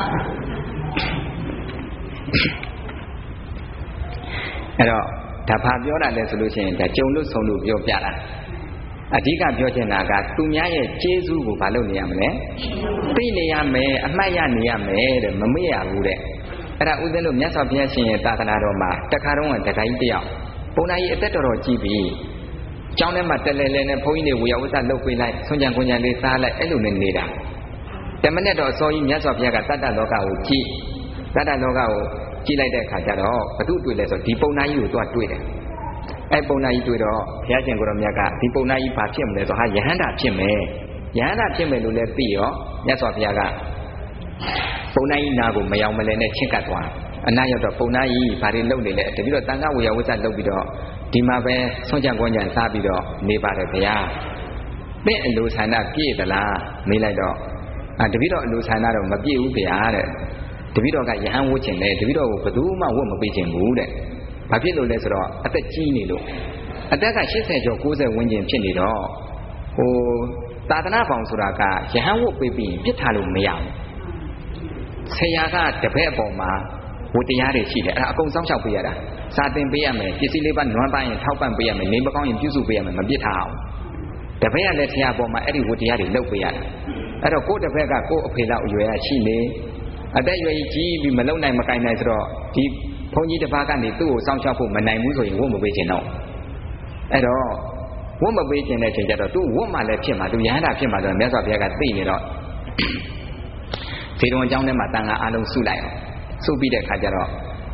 အဲ့တော့ဒါဘာပြောတာလဲဆိုလို့ရှိရင်ဒါကြုံလို့ဆုံလို့ပြောပြတာအဓိကပြောချင်တာကသူများရဲ့ကျေးဇူးကိုဘာလုပ်နေရမလဲသိနေရမယ်အမှတ်ရနေရမယ်တဲ့မမေ့ရဘူးတဲ့အဲ့ဒါဦးဇင်းတို့မြတ်စွာဘုရားရှင်ရဲ့သာသနာတော်မှာတခါတော့တခါကြီးတယောက်ပုံနာကြီးအသက်တော်ကြီးပြီကျောင်းထဲမှာတက်လဲလဲနဲ့ဘုန်းကြီးတွေဝေယဝစ္စလုပ်ပေးလိုက်ဆွမ်းကြံခွန်ကြံလေးစားလိုက်အဲ့လိုနဲ့နေတာတမနဲ့တော့အစောကြီးမြတ်စွာဘုရားကတတ္တလောကကိုကြည့်တတ္တလောကကိုကြည့်လိုက်တဲ့အခါကျတော့ဘသူတွေ့လဲဆိုဒီပုံနာကြီးကိုသွားတွေ့တယ်အဲ့ပုံနာကြီးတွေ့တော့ဘုရားရှင်ကိုရောမြတ်ကဒီပုံနာကြီးဘာဖြစ်မလဲဆိုဟာယဟန္တာဖြစ်မယ်ယဟန္တာဖြစ်မယ်လို့လည်းသိရောမြတ်စွာဘုရားကပုံနာကြီးနာကိုမယောင်မလဲနဲ့ချင့်ကပ်သွားအနာရောက်တော့ပုံနာကြီးဘာတွေလုပ်နေလဲတတိတော့တန်ခါဝေယဝစ္စလုပ်ပြီးတော့ဒီမှာပဲဆွန့်ကြံကွန်းကြံစားပြီးတော့နေပါတယ်ဗျာသင်အလိုဆန္ဒပြည့်သလားမေးလိုက်တော့တတိတော့အလိုဆန္ဒတော့မပြည့်ဘူးဗျာတဲ့တတိတော့ကယဟန်ဝတ်ချင်တယ်တတိတော့ကိုဘယ်သူမှဝတ်မပေးချင်ဘူးတဲ့ဘာဖြစ်လို့လဲဆိုတော့အသက်ကြီးနေလို့အသက်က80ကျော်90ဝန်းကျင်ဖြစ်နေတော့သာသနာပေါင်းဆိုတာကယဟန်ဝတ်ပေးပြီးပြစ်ထားလို့မရဘူးဆရာကတပည့်အပေါ်မှာဝတ္တရားတွေရှိတယ်အဲ့ဒါအကုန်စောင့်ရှောက်ပေးရတာစာသင်ပေးရမယ်ပစ္စည်းလေးပါနွမ်းပါရင်ထောက်ပံ့ပေးရမယ်နေမကောင်းရင်ပြုစုပေးရမယ်မပြစ်ထားအောင်တပည့်ကလည်းဆရာပေါ်မှာအဲ့ဒီဝတ္တရားတွေလုပ်ပေးရတာအဲ့တော့ကိုယ့်တပည့်ကကိုယ့်အဖေလောက်အရွယ်ရှိနေအသက်အရွယ်ကြီးပြီးမလုံနိုင်မကင်နိုင်ဆိုတော့ဒီဘုန်းကြီးတစ်ပါးကနေသူ့ကိုစောင့်ရှောက်ဖို့မနိုင်ဘူးဆိုရင်ဝတ်မပေးချင်တော့အဲ့တော့ဝတ်မပေးချင်တဲ့အချိန်ကျတော့သူဝတ်မှလည်းဖြစ်မှာသူရဟန္တာဖြစ်မှာဆိုတော့မြတ်စွာဘုရားကသိနေတော့ဇေတဝန်ကျောင်းထဲမှာတန်ခါအားလုံးစုလိုက်အောင်စုပြီးတဲ့အခါကျတော့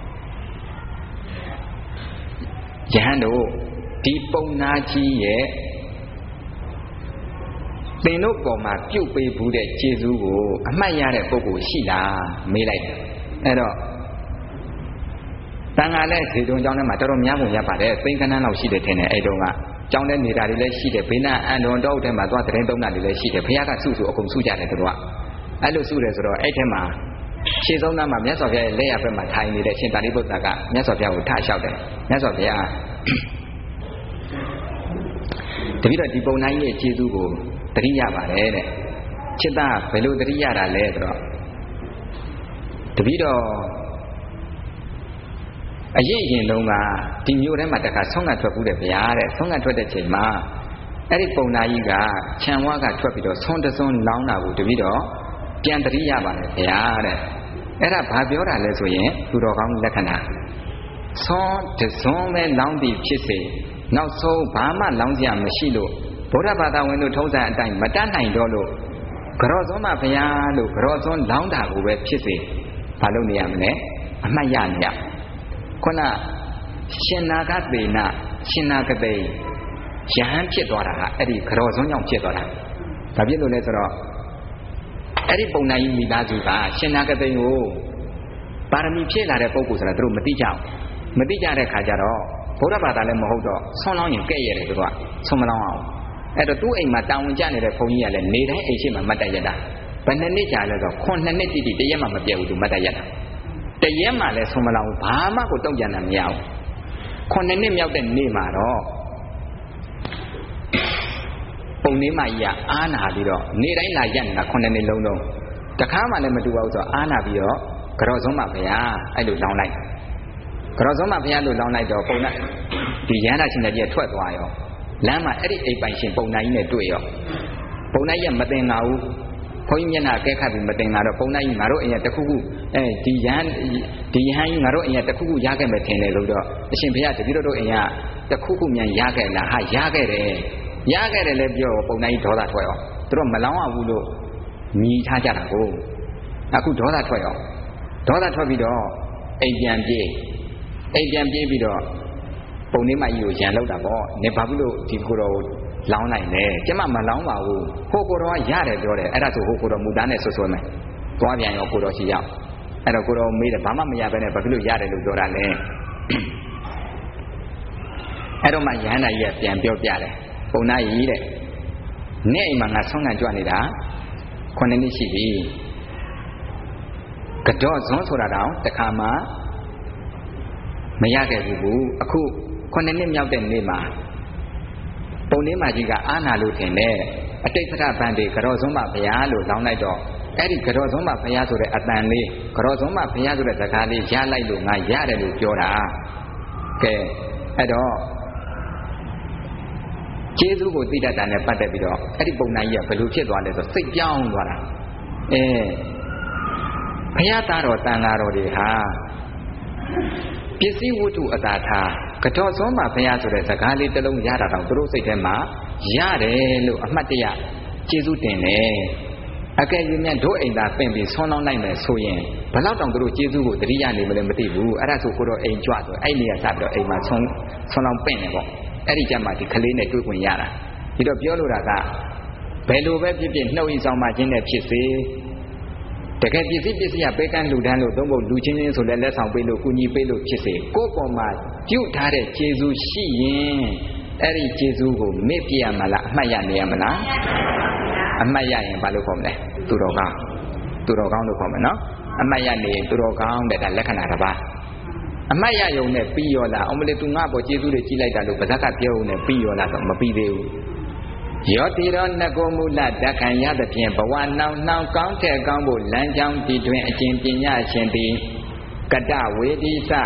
ယဟန်တို့ဒီပုံနာကြီးရဲ့သင်တို့ပေါ်မှာပြုတ်ပေးဘူးတဲ့ကျေးဇူးကိုအမှတ်ရတဲ့ပုဂ္ဂိုလ်ရှိလားမေးလိုက်တယ်အဲ့တော့တန်ခါနဲ့ဇေတဝန်ကျောင်းထဲမှာတော်တော်များပုံရပါတယ်သိန်းကဏ္ဍလောက်ရှိတယ်ထင်တယ်အဲ့တုန်းကကျောင်းထဲနေတာတွေလည်းရှိတယ်ဘေးနာအန်တော်တောထဲမှာသွားသတင်းသုံးတာတွေလည်းရှိတယ်ဘုရားကစုစုအကုန်စုကြတယ်သူတို့ကအဲ့လိုစုတယ်ဆိုတော့အဲ့ထဲမှာရှေ့ဆုံးသားမှာမြတ်စွာဘုရားရဲ့လက်ရဘက်မှာထိုင်နေတဲ့ရှင်သာရိပုတ္တရာကမြတ်စွာဘုရားကိုထလျှောက်တယ်မြတ်စွာဘုရားတပည့်တော်ဒီပုံနာကြီးရဲ့ကျေးဇူးကိုတတိယပါတယ်တဲ့จิตသားဘယ်လိုတတိယတာလဲဆိုတော့တပည့်တော်အရေးရင်လုံးကဒီမျိုးထဲမှာတခါဆုံးကထွက်ဘူးတဲ့ဗျာတဲ့ဆုံးကထွက်တဲ့ချိန်မှာအဲ့ဒီပုံနာကြီးကခြံဝါကထွက်ပြီးတော့ဆုံးတစွန်းလောင်းတာကိုတပည့်တော်ပြန်တတိယပါလေဗျာတဲ့အဲ့ဒါဘာပြောတာလဲဆိုရင်သူတော်ကောင်းလက္ခဏာဆုံးတစွန်းပဲလောင်းပြီးဖြစ်စေနောက်ဆုံးဘာမှလောင်းစရာမရှိလို့ဗုဒ္ဓဘာသာဝင်တို့ထုံးစံအတိုင်းမတတ်နိုင်တော့လို့ကြောစွန်းမဘုရားလို့ကြောစွန်းလောင်းတာကိုပဲဖြစ်စေဘာလုပ်နေရမလဲအမှတ်ရနေရခုနရှင်နာကသေနာရှင်နာကတိယဟန်ဖြစ်သွားတာဟာအဲ့ဒီကြောစွန်းကြောင့်ဖြစ်သွားတာဘာဖြစ်လို့လဲဆိုတော့အဲ့ဒီပုံနာကြီးမိသားစုကရှင်နာကတိကိုပါရမီဖြည့်လာတဲ့ပုဂ္ဂိုလ်ဆိုတာသူတို့မသိကြဘူးမသိကြတဲ့ခါကျတော့ဘုရားဘာသာလည်းမဟုတ်တော့ဆွမ်းလောင်းရင်ကဲ့ရတယ်သူကဆွမ်းမလောင်းအောင်အဲ့တော့သူ့အိမ်မှာတာဝန်ကျနေတဲ့ဘုန်းကြီးကလည်းနေတိုင်းအိမ်ရှိမှမတ်တရတာဘယ်နှစ်နှစ်ကြာလဲဆို9နှစ်တိတိတရက်မှမပြတ်ဘူးသူမတ်တရတာတရက်မှလည်းဆွမ်းမလောင်းဘူးဘာမှကိုတုံ့ပြန်တာမရဘူး9နှစ်မြောက်တဲ့နေ့မှာတော့ပုံလေးမကြီးကအားနာပြီးတော့နေတိုင်းလာရက်နေတာ9နှစ်လုံးလုံးတခါမှလည်းမတူပါဘူးဆိုတော့အားနာပြီးတော့ကြောစွန်းမဘုရားအဲ့လိုလောင်းလိုက်ကြောစွန်းမဘုရားလို့လောင်းလိုက်တော့ပုံနာဒီရဟန္တာရှင်ကြီးထွက်သွားရောလမ်းမှာအဲ့ဒီအိမ်ပိုင်ရှင်ပုံနာကြီးနဲ့တွေ့ရောပုံနာကြီးကမတင်ငါဘူးဘုန်းကြီးမျက်နှာကဲခတ်ပြီးမတင်ငါတော့ပုံနာကြီးငါတို့အိမ်ကတခုခုဒီရဟန်းကြီးငါတို့အိမ်ကတခုခုရခဲ့မယ်ထင်တယ်လို့တော့အရှင်ဘုရားတပည့်တော်တို့အိမ်ကတခုခုမြန်ရခဲ့လားဟာရခဲ့တယ်လည်းပြောပုံနာကြီးဒေါသထွက်ရောသူတို့မလောင်းအောင်ဘူးလို့မြည်ထားကြတာကိုအခုဒေါသထွက်ရောဒေါသထွက်ပြီးတော့အိမ်ပြန်ပြေးပြီးတော့ပုံလေးမကြီးကိုရန်လောက်တာပေါ့နေဘာဖြစ်လို့ဒီကိုတော်ကိုလောင်းနိုင်လဲကျမမလောင်းပါဘူးဟိုကိုတော်ကရတယ်ပြောတယ်အဲ့ဒါဆိုဟိုကိုတော်မူသားနဲ့ဆွဆွဲမယ်သွားပြန်ရောကိုတော်ရှိရောက်အဲ့တော့ကိုတော်မေးတယ်ဘာမှမရဘဲနဲ့ဘာဖြစ်လို့ရတယ်လို့ပြောတာလဲအဲ့တော့မှရဟန္တာကြီးကပြန်ပြောပြတယ်ပုံနာကြီးတဲ့နေ့အိမ်မှာငါဆုံးခံကြွနေတာ9နှစ်ရှိပြီကတော့ဇွန်းဆိုတာတော့တခါမှမရခဲ့ဘူးအခု9နှစ်မြောက်တဲ့နေ့မှာပုံလေးမကြီးကအာနာလို့ထင်တယ်အတိတ်ကဗန္ဒီကတော့ဇွန်းမဘုရားလို့လောင်းလိုက်တော့အဲ့ဒီကတော့ဇွန်းမဘုရားဆိုတဲ့အတန်လေးကတော့ဇွန်းမဘုရားဆိုတဲ့စကားလေးရလိုက်လို့ငါရတယ်လို့ပြောတာကဲအဲ့တော့ကျေးဇူးကိုသိတတ်တာနဲ့ပတ်သက်ပြီးတော့အဲ့ဒီပုံနာကြီးကဘယ်လိုဖြစ်သွားလဲဆိုစိတ်ပြောင်းသွားတာဘုရားသားတော်တန်ဃာတော်တွေဟာပစ္စည်းဝတ္ထုအသာထားကတော့စောမှာဘုရားဆိုတဲ့စကားလေးတစ်လုံးရတာတော့သူတို့စိတ်ထဲမှာရတယ်လို့အမှတ်တရကျေးဇူးတင်တယ်အကယ်၍များတို့အိမ်သာပင့်ပြီးဆွမ်းလောင်းနိုင်မယ်ဆိုရင်ဘယ်တော့တောင်သူတို့ကျေးဇူးကိုတတိယနေမလဲမသိဘူးအဲ့ဒါဆိုကိုတော့အိမ်ကြွဆိုအဲ့နေရာစပြီးတော့အိမ်မှာဆွမ်းလောင်းပင့်တယ်ပေါ့အဲ့ဒီကြမှာဒီကလေးနဲ့တွေ့ခွင့်ရတာဒီတော့ပြောလို့တာကဘယ်လိုပဲဖြစ်ဖြစ်နှုတ်ဤဆောင်မှခြင်းနဲ့ဖြစ်စေတကယ်ပစ္စည်းကပေးကမ်းလူတန်းလို့သုံးဖို့လူချင်းချင်းဆိုလဲလက်ဆောင်ပေးလို့ကုညီပေးလို့ဖြစ်စေကိုယ့်ပေါ်မှာပြုထားတဲ့ကျေးဇူးရှိရင်အဲ့ဒီကျေးဇူးကိုမေ့ပြရမလားအမှတ်ရနေရမလားအမှတ်ရရင်ဘာလို့ခေါ်မလဲသူတော်ကောင်းလို့ခေါ်မယ်နော်အမှတ်ရနေရင်သူတော်ကောင်းတဲ့ဒါလက္ခဏာတစ်ပါးအမှတ်ရယုံနဲ့ပြီးရောလားအမလေးသူငါ့ပေါ်ကျေးဇူးတွေကြီးလိုက်တာလို့ပါဇက်ကပြောုံနဲ့ပြီးရောလားဆိုမပြီးသေးဘူးယောတိရောနဂုမူလဓခံရသဖြင့်ဘဝနောင်ကောင်းတဲ့ကောင်းဖို့လမ်းကြောင်းဒီတွင်အကျင့်ပညာရှင်သည်ကတဝေဒီစ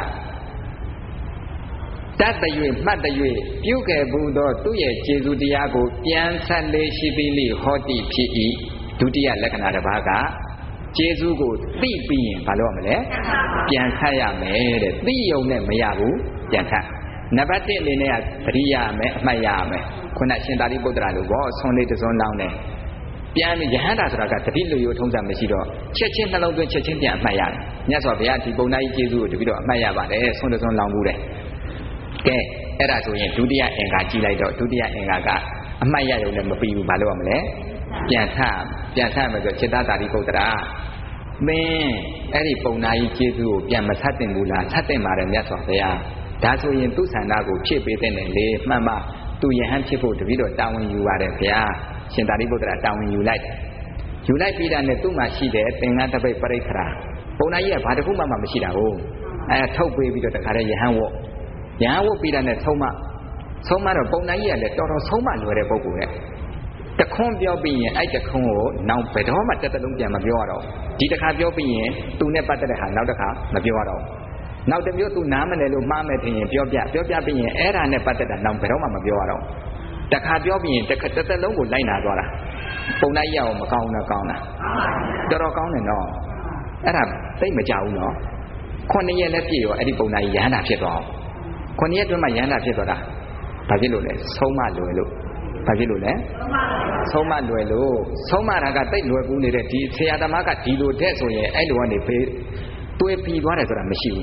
တတ်တ၍မှတ်တ၍ပြုခဲ့ဘူးသောသူရဲ့ကျေးဇူးတရားကိုပြန်ဆက်လေးရှိပြီးလိဟောတိဖြစ်၏ဒုတိယလက္ခဏာတစ်ပါးကကျေးဇူးကိုသိပြီးရင်ဘာလို့ရမလဲပြန်ဆက်ရမယ်တဲ့သိယုံနဲ့မရဘူးပြန်ဆက်နံပါတ်1အနေနဲ့ကသတိရမယ်အမှတ်ရမယ်ခုနရှင်သာရိပုတ္တရာလိုပေါ့ဆွန်လေးတစ်စုံလောင်းတယ်ပြန်ပြီးယဟန္တာဆိုတာကသတိလူရိုးထုံးစံမရှိတော့ချက်ချင်းနှလုံးသွင်းချက်ချင်းပြန်အမှတ်ရတယ်မြတ်စွာဘုရားဒီပုံနာကြီးကျေးဇူးကိုတပည့်တော်အမှတ်ရပါတယ်ဆွန်တစ်စုံလောင်းဘူးတယ်ကဲအဲ့ဒါဆိုရင်ဒုတိယအင်္ဂါကြည့်လိုက်တော့ဒုတိယအင်္ဂါကအမှတ်ရရုံနဲ့မပြီးဘူးဘာလို့ရမလဲပြန်ထမယ်ဆိုจิตသာရိပုတ္တရာမင်းအဲ့ဒီပုံနာကြီးကျေးဇူးကိုပြန်မဆက်တင်ဘူးလားဆက်တင်ပါတယ်မြတ်စွာဘုရားဒါဆိုရင်သူ့ဆန္ဒကိုဖြည့်ပေးတဲ့နဲ့လေမှန်ပါသူယဟန်ဖြစ်ဖို့တပည့်တော်တာဝန်ယူပါတယ်ဗျာရှင်သာရိပုတ္တရာတာဝန်ယူလိုက်ပြီးတာနဲ့သူ့မှာရှိတဲ့သင်္ကန်းတပိတ်ပရိက္ခရာပုံနာကြီးကဘာတစ်ခုမှမရှိတာဟုတ်အဲထုတ်ပေးပြီးတော့တခါတည်းယဟန်ဝတ်ပြီးတာနဲ့ဆုံးမတော့ပုံနာကြီးကလည်းတော်ဆုံးမလွယ်တဲ့ပုဂ္ဂိုလ်တဲ့တခွန်းပြောပြီးရင်အဲ့တခွန်းကိုနောက်ဘယ်တော့မှတစ်သက်လုံးပြန်မပြောရတော့ဒီတစ်ခါပြောပြီးရင်သူနဲ့ပတ်သက်တဲ့ဟာနောက်တစ်ခါမပြောရတော့နောက်တစ်မျိုးသူနားမလဲလို့မှားမယ်ထင်ရင်ပြောပြပြီးရင်အဲ့ဒါနဲ့ပတ်သက်တာနောက်ဘယ်တော့မှမပြောရတော့တခါပြောပြီးရင်တစ်သက်လုံးကိုလိုက်နာသွားတာပုံနာကြီးရောမကောင်းတော့ကောင်းတာတော်တော်ကောင်းတယ်နော်အဲ့ဒါသိမကြဘူးနော်9ရက်လည်းပြည့်ရောအဲ့ဒီပုံနာကြီးရဟန္တာဖြစ်သွားအောင်9ရက်တွင်းမှာရဟန္တာဖြစ်သွားတာဘာဖြစ်လို့လဲဆုံးမလွယ်လို့ဘာဖြစ်လို့လဲဆုံးမလွယ်လို့ဆုံးမတာကတိတ်လွယ်ကူးနေတဲ့ဒီဆရာသမားကဒီလိုတဲ့ဆိုရင်အဲ့လိုကနေဖေးတွေးပြီးသွားတယ်ဆိုတာမရှိဘူး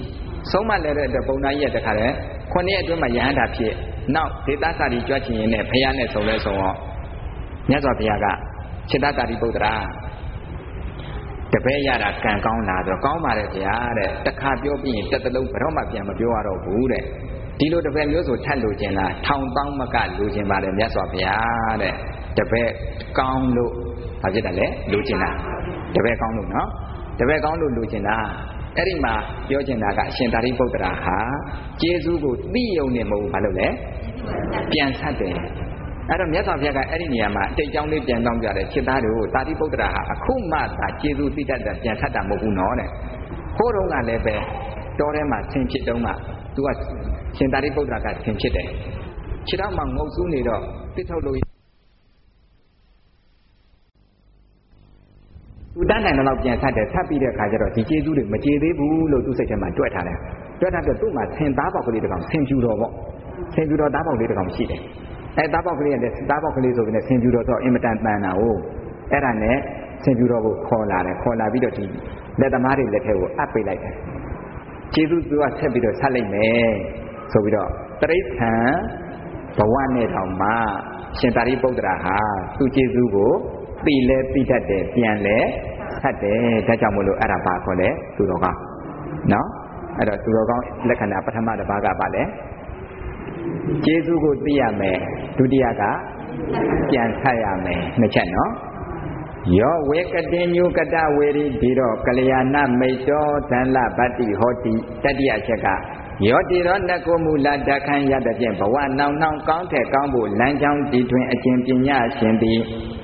ဆုံးမလဲတဲ့ပုံနာကြီးရတခါလဲခုနှစ်အတွင်းမှာယဟန္တာဖြစ်နောက်ဒေသစာရီကြွချင်ရင်နဲ့ဘုရားနဲ့ဆုံလဲဆုံတော့မြတ်စွာဘုရားကจิตตาတိပုတ္တရာတပည့်ရတာကံကောင်းလားဆိုတော့ကောင်းပါတယ်ဗျာတဲ့တခါပြောပြီးရင်တစ်သလုံးဘယ်တော့မှပြန်မပြောရတော့ဘူးတဲ့ဒီလိုတပည့်မျိုးဆိုထပ်လို့ခြင်းလားထောင်ပေါင်းမကလိုခြင်းပါတယ်မြတ်စွာဘုရားတဲ့တပည့်ကောင်းလို့ဘာဖြစ်တယ်လဲလိုခြင်းလားတပည့်ကောင်းလို့နော်တပည့်ကောင်းလို့လိုခြင်းလားအဲ့ဒီမှာပြောချင်တာကအရှင်သာရိပုတ္တရာဟာကျေးဇူးကိုသိယုံနေမဟုတ်ဘာလို့လဲပြန်ဆက်တယ်အဲ့တော့မြတ်စွာဘုရားကအဲ့ဒီနေရာမှာအတိတ်ကြောင်းလေးပြန်တောင်းကြတယ်ခြေသားတို့သာတိပုတ္တရာဟာအခုမှသာကျေးဇူးသိတတ်တဲ့ပြန်ဆက်တာမဟုတ်ဘူးနော်တဲ့ဟိုးတုန်းကလည်းပဲတောထဲမှာဆင်ဖြစ်တုန်းကသူကရှင်သာရိပုတ္တရာကဆင်ဖြစ်တယ်ခြေထောက်မှာငုံစူးနေတော့တစ်ထုတ်လို့သူတန်းနိုင်တော့ပြန်ဆက်တယ်ဆက်ပြီးတဲ့အခါကျတော့ဒီကျေးဇူးတွေမကျေသေးဘူးလို့သူစိတ်ထဲမှာတွက်ထားတယ်တွက်ထားတော့သူ့မှာဆင်သားပေါက်ကလေးတစ်ကောင်ဆင်ပြူတော်ပေါ့ဆင်ပြူတော်သားပေါက်လေးတစ်ကောင်ရှိတယ်အဲသားပေါက်ကလေးနဲ့သားပေါက်ကလေးဆိုပြီးနဲ့ဆင်ပြူတော်ဆိုအင်မတန်တန်တာဟုတ်အဲ့ဒါနဲ့ဆင်ပြူတော်ကိုခေါ်လာတယ်ခေါ်လာပြီးတော့ဒီလက်သမားတွေလက်ထဲကိုအပ်ပေးလိုက်တယ်ကျေးဇူးသူကဆက်ပြီးတော့ဆက်လိုက်မယ်ဆိုပြီးတော့တရိစ္ဆာန်ဘဝနဲ့တောင်မှရှင်သာရိပုတ္တရာဟာသူ့ကျေးဇူးကိုသိလဲသိတတ်တယ်ပြန်လဲဆက်တယ်ဒါကြောင့်မို့လို့အဲ့ဒါပါခေါ်လဲသူတော်ကောင်းနော်အဲ့တော့သူတော်ကောင်းလက္ခဏာပထမတစ်ပါးကပါလဲကျေးဇူးကိုသိရမယ်ဒုတိယကပြန်ဆက်ရမယ်နှစ်ချက်နော်ယောဝေကတိညုကတဝေရိဒီတော့ကလျာဏမိတ်တောသံလဗတ္တိဟောတိတတိယချက်ကယောတိရောနကိုမူလတခန့်ရတဲ့ဖြင့်ဘဝနောင်နှောင်းကောင်းတဲ့ကောင်းဖို့လမ်းကြောင်းဒီတွင်အကျင့်ပညာရှင်သည်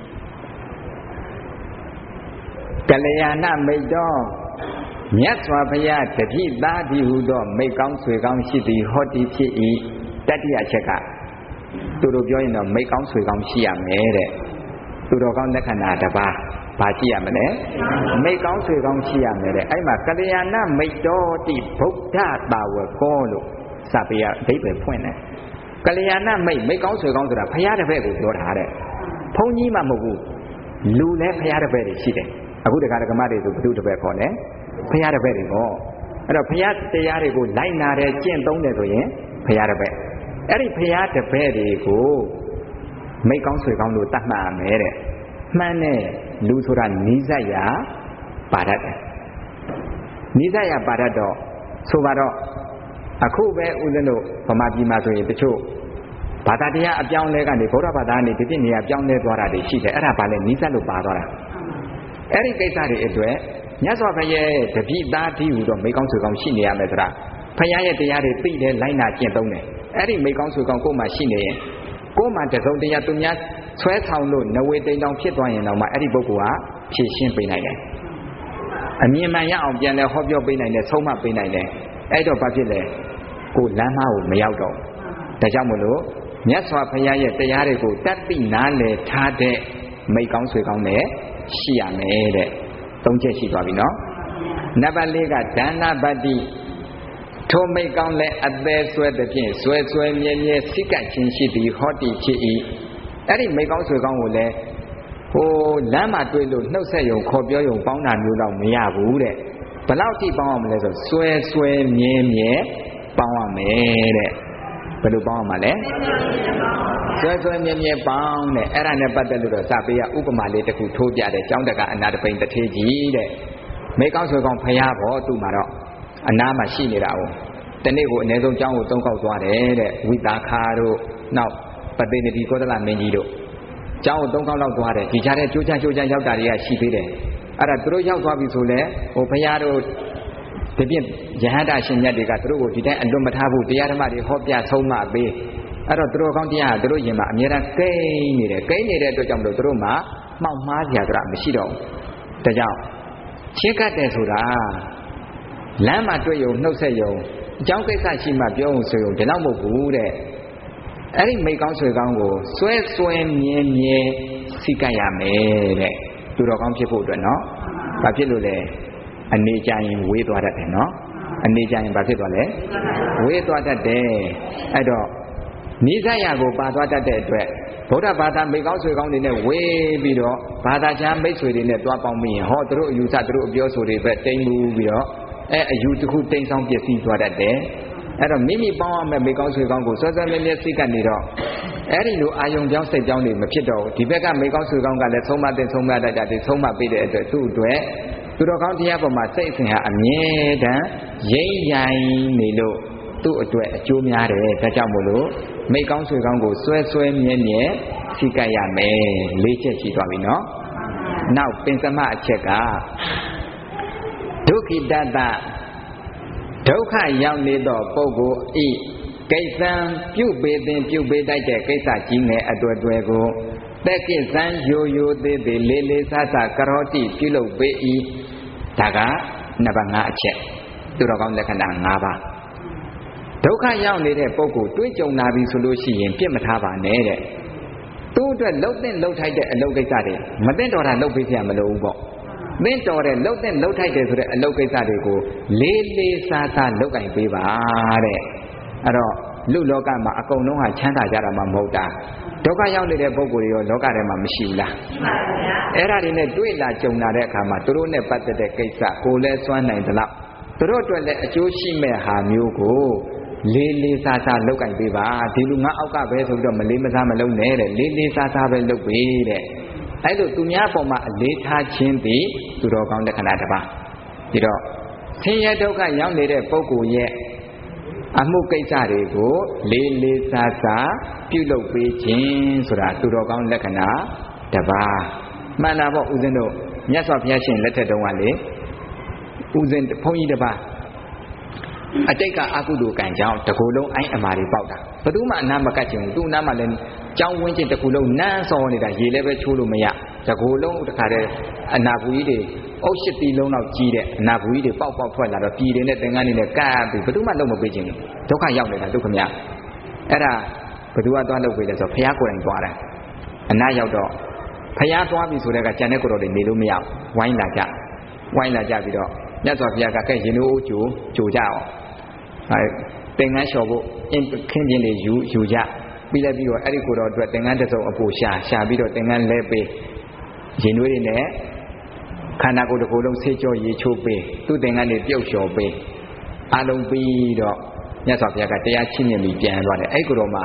ကလျာဏမိတ်တော်မြတ်စွာဘုရားတတိသားဒီဟုသောမိတ်ကောင်းဆွေကောင်းရှိသည်ဟောတိဖြစ်၏တတိယချက်ကသူတို့ပြောရင်တော့မိတ်ကောင်းဆွေကောင်းရှိရမယ်တဲ့သူတော်ကောင်းလက္ခဏာတစ်ပါးဘာရှိရမလဲမိတ်ကောင်းဆွေကောင်းရှိရမယ်တဲ့အဲ့မှာကလျာဏမိတ်တော်တိဗုဒ္ဓတာဝကောလို့စာပေအဓိပ္ပာယ်ဖွင့်တယ်ကလျာဏမိတ်ကောင်းဆွေကောင်းဆိုတာဘုရားတစ်ပည့်ကိုပြောတာတဲ့ဘုန်းကြီးမှမဟုတ်ဘူးလူလည်းဘုရားတစ်ပည့်တွေရှိတယ်အခုတခါဓမ္မတွေဆိုဘုသူတစ်ပည့်ခေါ်တယ်ဘုရားတစ်ပည့်တွေပေါ့အဲ့တော့ဘုရားတရားတွေကိုလိုက်နာတယ်ကျင့်သုံးတယ်ဆိုရင်ဘုရားတစ်ပည့်အဲ့ဒီဘုရားတစ်ပည့်တွေကိုမိတ်ကောင်းဆွေကောင်းလို့တတ်မှတ်ရမယ်တဲ့မှန်တဲ့လူဆိုတာနိစ္စရာပါတတ်တယ်နိစ္စရာပါတတ်တော့ဆိုပါတော့အခုပဲဦးဇင်းတို့ဗမာပြည်မှာဆိုရင်တချို့ဘာသာတရားအပြောင်းလဲကနေဗုဒ္ဓဘာသာကနေဒီပြည့်နေရာပြောင်းလဲသွားတာတွေရှိတယ်အဲ့ဒါဘာလဲနိစ္စလို့ပါသွားတာအဲ့ဒီကိစ္စတွေအတွက်မြတ်စွာဘုရားရဲ့တပိသားတိဟူသောမိတ်ကောင်းဆွေကောင်းရှိနေရမယ်ဆိုတာဘုရားရဲ့တရားတွေသိတယ်လိုက်နာကျင့်သုံးတယ်အဲ့ဒီမိတ်ကောင်းဆွေကောင်းကိုယ်မှရှိနေရင်ကိုယ်မှတစုံတရာသူများဆွဲဆောင်လို့နဝေတိန်တောင်ဖြစ်သွားရင်တော့မှအဲ့ဒီပုဂ္ဂိုလ်ဟာဖြည့်ရှင်းပေးနိုင်တယ်အမြင်မှန်ရအောင်ပြန်လဲဟောပြောပေးနိုင်တယ်ဆုံးမပေးနိုင်တယ်အဲ့တော့ဘာဖြစ်လဲကိုလမ်းမကိုမရောက်တော့ဒါကြောင့်မို့လို့မြတ်စွာဘုရားရဲ့တရားတွေကိုတတ်သိနားလည်ထားတဲ့မိတ်ကောင်းဆွေကောင်းနဲ့ရှိရမယ်တဲ့သုံးချက်ရှိသွားပြီနော်နံပါတ်၄ကဒါနပတ္တိထိုမိတ်ကောင်းလည်းအသေးဆွဲတဲ့ဖြင့်ဆွဲမြဲမြဲစိကတ်ခြင်းရှိသည်ဟောတိဖြစ်၏အဲ့ဒီမိတ်ကောင်းဆွေကောင်းကိုလည်းဟိုလမ်းမှာတွေ့လို့နှုတ်ဆက်ယုံခေါ်ပြောယုံပေါင်းတာမျိုးတော့မရဘူးတဲ့ဘယ်လောက်ထိပေါင်းအောင်မလဲဆိုဆွဲမြဲမြဲပေါင်းရမယ်တဲ့ဘယ်လိုပေါင်းအောင်မလဲဆွဲမြဲမြဲပေါင်းတဲ့အဲ့ဒါနဲ့ပတ်သက်လို့တော့စာပေကဥပမာလေးတစ်ခုထိုးပြတယ်ကျောင်းတကအနာတပိန်တထေးကြီးတဲ့မိကောင်းဆွေကောင်းဖျားဖို့သူ့မှာတော့အနာမှာရှိနေတာ哦တနေ့ကိုအနည်းဆုံးကျောင်းကို၃ခေါက်သွားတယ်တဲ့ဝိတာခါတို့နောက်ပတိနတိကောသလမင်းကြီးတို့ကျောင်းကို၃ခေါက်လောက်သွားတယ်ဒီကြားထဲကြိုးချရောက်တာတွေကရှိသေးတယ်အဲ့ဒါသူတို့ရောက်သွားပြီဆိုလဲဟိုဖျားတို့ဒီပြင်ယဟန္တာရှင်မြတ်တွေကသူတို့ကိုဒီတိုင်းအလွတ်မထားဘူးတရားဓမ္မတွေဟောပြဆုံးမပေးအဲ့တော့သူတို့ကောင်းတရားသူတို့ယင်မှာအများအားကိန်းနေတဲ့အတွက်ကြောင့်မလို့သူတို့မှာမှောက်မှားစရာကြမရှိတော့ဘူးဒါကြောင့်ချင်းကတ်တယ်ဆိုတာလမ်းမှာတွေ့ယုံနှုတ်ဆက်ယုံအကြောင်းကိစ္စရှိမှပြောအောင်ဆိုယုံဒီလောက်မဟုတ်ဘူးတဲ့အဲ့ဒီမိတ်ကောင်းဆွေကောင်းကိုဆွဲမြဲစိကတ်ရမယ်တဲ့သူတော်ကောင်းဖြစ်ဖို့အတွက်နော်ဘာဖြစ်လို့လဲအနေကြရင်ဝေးသွားတတ်တယ်နော်အနေကြရင်ဘာဖြစ်သွားလဲဝေးသွားတတ်တယ်အဲ့တော့နိစ္စရာကိုပါသွားတတ်တဲ့အတွက်ဗုဒ္ဓဘာသာမိတ်ကောင်းဆွေကောင်းတွေနဲ့ဝေးပြီးတော့ဘာသာချမ်းမိတ်ဆွေတွေနဲ့တွားပေါင်းပြီးရင်ဟောသူတို့အယူဆသူတို့အပြောဆိုတွေပဲတိမ်မှုပြီးတော့အယူတစ်ခုတိမ်ဆောင်ပစ္စည်းသွားတတ်တယ်အဲ့တော့မိမိပေါင်းရမယ့်မိကောင်းဆွေကောင်းကိုစောစောမြဲမြဲစိတ်ကနေတော့အဲ့ဒီလိုအာယုံကြောင်းစိတ်ကြောင်းတွေမဖြစ်တော့ဒီဘက်ကမိကောင်းဆွေကောင်းကလည်းဆုံးမတဲ့ဆုံးမတတ်တယ်ဆုံးမပေးတဲ့အတွက်သူ့အတွက်သူတော်ကောင်းတရားပေါ်မှာစိတ်အစဉ်ဟာအမြဲတမ်းရိမ့်ရိုင်နေလို့သူ့အတွက်အကျိုးများတယ်ဒါကြောင့်မို့လို့မိကောင်းဆွေကောင်းကိုဆွဲဆွဲမြဲမြဲစိတ်ကရမယ်၄ချက်ရှိသွားပြီနော်နောက်ပင်စမအချက်ကဒုက္ခိတတဒုက္ခရောက်နေသောပုဂ္ဂိုလ်ဤကိစ္စံပြုပေသင်ပြုပေးတတ်တဲ့ကိစ္စကြီးငယ်အတွေ့အတွေ့ကိုတက်ကိစ္စံရိုရိုသေးသေးလေးလေးစားစားကရောတိပြုလုပ်ပေး၏ဒါကနံပါတ်5အချက်သူတော်ကောင်းလက္ခဏာ5ပါးဒုက္ခရောက်နေတဲ့ပုဂ္ဂိုလ်တွေးကြုံလာပြီဆိုလို့ရှိရင်ပြစ်မထားပါနဲ့တဲ့သူ့အတွက်လှုပ်တဲ့လှုပ်ထိုက်တဲ့အလုပ်ကိစ္စတွေမသိတော်တာလှုပ်ပေးစရာမလိုဘူးပေါ့သင်တော်တဲ့လှုပ်တဲ့လှုပ်ထိုက်တယ်ဆိုတဲ့အလုပ်ကိစ္စတွေကိုလေးလေးစားစားလုပ်ကင်ပေးပါတဲ့အဲ့တော့လူလောကမှာအကုန်လုံးဟာချမ်းသာကြတာမှမဟုတ်တာဒုက္ခရောက်နေတဲ့ပုဂ္ဂိုလ်တွေရောလောကထဲမှာမရှိဘူးလားရှိပါဗျာအဲ့ဒါတွေနဲ့တွေ့လာကြုံလာတဲ့အခါမှာသူတို့နဲ့ပတ်သက်တဲ့ကိစ္စကိုလည်းစွမ်းနိုင်သလောက်သူတို့အတွက်လည်းအကျိုးရှိမဲ့ဟာမျိုးကိုလေးလေးစားစားလုပ်ကင်ပေးပါဒီလူငါအောက်ကပဲဆိုပြီးတော့မလေးမစားမလုပ်နဲ့တဲ့လေးလေးစားစားပဲလုပ်ပေးတဲ့အဲ့လိုသူများပေါ်မှာအလေးထားခြင်းသည်သူတော်ကောင်းလက္ခဏာတစ်ပါးပြီးတော့ဆင်းရဲဒုက္ခရောက်နေတဲ့ပုဂ္ဂိုလ်ရဲ့အမှုကိစ္စတွေကိုလေးလေးစားစားပြုလုပ်ပေးခြင်းဆိုတာသူတော်ကောင်းလက္ခဏာတစ်ပါးမှန်တာပေါ့ဦးဇင်းတို့မြတ်စွာဘုရားရှင်လက်ထက်တုန်းကလေဦးဇင်းဘုန်းကြီးတစ်ပါးအတိတ်ကအကုသိုလ်ကံကြောင့်တကူလုံးအိုင်းအမာတွေပေါက်တာဘယ်သူမှအနာမကတ်ချင်ဘူးသူ့အနာမှာလည်းကြောင်းဝင်းချင်းတကူလုံးနန်းစောနေတာရေလည်းပဲချိုးလို့မရတကူလုံးတခါတည်းအနာဘူးကြီးတွေအုပ်၈တီလုံးလောက်ကြီးတဲ့အနာဘူးကြီးတွေပေါက်ပေါက်ထွက်လာတော့ပြည်တွေနဲ့သင်္ကန်းတွေနဲ့ကပ်ပြီးဘယ်သူမှလုံးမပေးချင်ဘူးဒုက္ခရောက်နေတာဒုက္ခမြအဲ့ဒါဘယ်သူကသွားလုပ်ပေးလဲဆိုတော့ဘုရားကိုယ်တိုင်သွားတယ်အနာရောက်တော့ဘုရားသွားပြီဆိုတဲ့ကကျန်တဲ့ကိုယ်တော်တွေနေလို့မရဘူးဝိုင်းလာကြပြီးတော့မြတ်စွာဘုရားကရင်တို့ကြိုကြအောင်သင်္ကန်းလျှော်ဖို့ခင်းချင်းတွေယူကြပြီးလည်းပြီးတော့အဲ့ဒီကိုယ်တော်အတွက်သင်္ကန်းတစ်စုံအပူရှာပြီးတော့သင်္ကန်းလဲပေးရင်တို့တွေနဲ့ခန္ဓာကိုယ်တစ်ခုလုံးဆေးကြောရေချိုးပေးသူ့သင်္ကန်းတွေပြုတ်လျှော်ပေးအလုံးပြီးတော့မြတ်စွာဘုရားကတရားချင်းမြင်ပြီးပြန်သွားတယ်အဲ့ကိုယ်တော်မှာ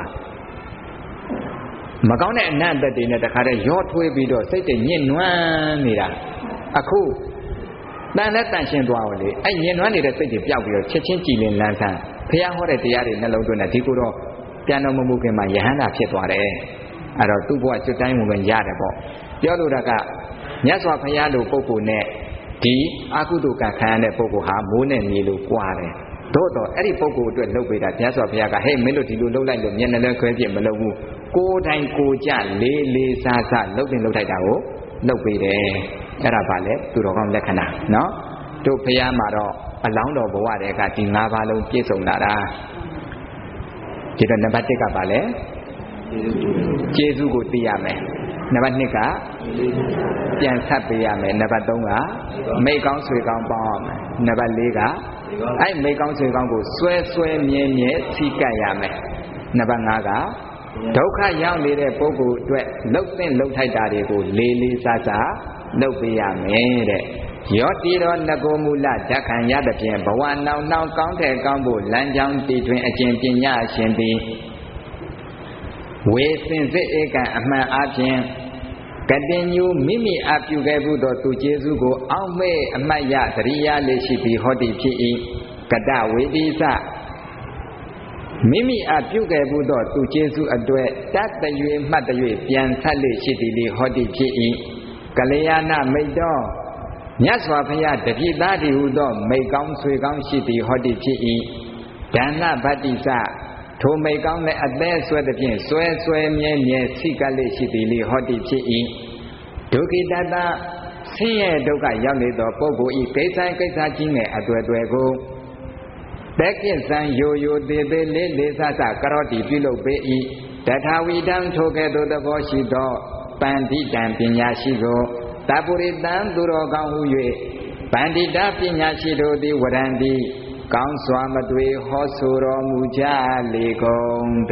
မကောင်းတဲ့အနတ်သက်တွေနဲ့တခါတည်းရောထွေးပြီးတော့စိတ်တွေညှဉ်းနှွမ်းနေတာအခုတန်လည်းတန်ရှင်းသွားအောင်လေအဲ့ညင်နွမ်းနေတဲ့စိတ်တွေပျောက်ပြီးတော့ချက်ချင်းကြည်လင်လန်းဆန်းဘုရားဟောတဲ့တရားတွေနှလုံးသွင်းတဲ့ဒီကိုတော့ပြန်တော်မမူခင်မှာယဟန္တာဖြစ်သွားတယ်အဲ့တော့သူ့ဘဝကျွတ်တိုင်းဝင်ရတယ်ပေါ့ပြောလို့တာကမြတ်စွာဘုရားလိုပုဂ္ဂိုလ်နဲ့ဒီအကုသိုလ်ကံခံရတဲ့ပုဂ္ဂိုလ်ဟာမိုးနဲ့မြေလိုကွာတယ်သို့တော့အဲ့ဒီပုဂ္ဂိုလ်အတွက်လုပ်ပေးတာမြတ်စွာဘုရားကဟဲ့မင်းတို့ဒီလိုလုပ်လိုက်လို့မျက်နှာလဲခွဲပြစ်မလုပ်ဘူးကိုယ်တိုင်ကိုကြလေးလေးစားစားလုပ်တင်လုပ်ထိုက်တာကိုလုပ်ပေးတယ်အဲ့ဒါပါလေသူတော်ကောင်းလက္ခဏာနော်တို့ဘုရားမှာတော့အလောင်းတော်ဘဝတည်းကဒီ၅ပါးလုံးပြည့်စုံလာတာဒီတော့နံပါတ်1ကပါလေကျေးဇူးကိုသိရမယ်နံပါတ်2ကပြန်ဆက်ပေးရမယ်နံပါတ်3ကမိတ်ကောင်းဆွေကောင်းပေါင်းရမယ်နံပါတ်4ကအဲ့မိတ်ကောင်းဆွေကောင်းကိုဆွဲမြဲမြဲထိကပ်ရမယ်နံပါတ်5ကဒုက္ခရောက်နေတဲ့ပုဂ္ဂိုလ်အတွက်လှုပ်တဲ့လှုပ်ထိုက်တာတွေကိုလေးလေးစားစားလုပ်ပေးရမယ်တဲ့ယောတိရောငကိုမူလဓက္ခံရသဖြင့်ဘဝနောင်နောင်ကောင်းတဲ့ကောင်းဖို့လမ်းကြောင်းတည်ထွင်အကျင့်ပညာရှင်သည်ဝေစင်စစ်ဧကံအမှန်အပြင်ကတိညူမိမိအပြုခဲ့မှုသောသူကျေးဇူးကိုအောက်မေ့အမှတ်ရသတိရလေးရှိပြီးဟောတိဖြစ်၏ကတဝေတိစမိမိအပြုခဲ့မှုသောသူကျေးဇူးအတွက်တတ်တရွေမှတ်တရွေပြန်ဆက်လေးရှိသည်လေဟောတိဖြစ်၏ကလျာဏမိတ်တော်မြတ်စွာဘုရားတပိသားတည်းဟူသောမိတ်ကောင်းဆွေကောင်းရှိသည်ဟောတိဖြစ်၏ဒါနဗတ္တိစထိုမိတ်ကောင်းလည်းအသေးဆွဲသဖြင့်ဆွဲမြဲမြဲစိကလေးရှိသည်လေဟောတိဖြစ်၏ဒုက္ခိတတဆင်းရဲဒုက္ခရောက်နေသောပုဂ္ဂိုလ်ဤကိစ္စကြီးငယ်အတွေ့အတွေ့ကိုတက်ကိစ္စံရိုသေးသေးလေးလေးဆဆကရောတိပြုလုပ်ပေ၏တထာဝိတံထိုကဲ့သို့သဘောရှိသောပန္တိတံပညာရှိကိုတပုရိတံသူတော်ကောင်းဟု၍ပန္တိတပညာရှိတို့သည်ဝရံတိကောင်းစွာမသွေဟောဆိုတော်မူကြလေကုန်တ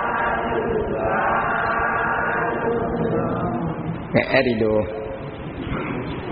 ည်းအဲ့ဒီလို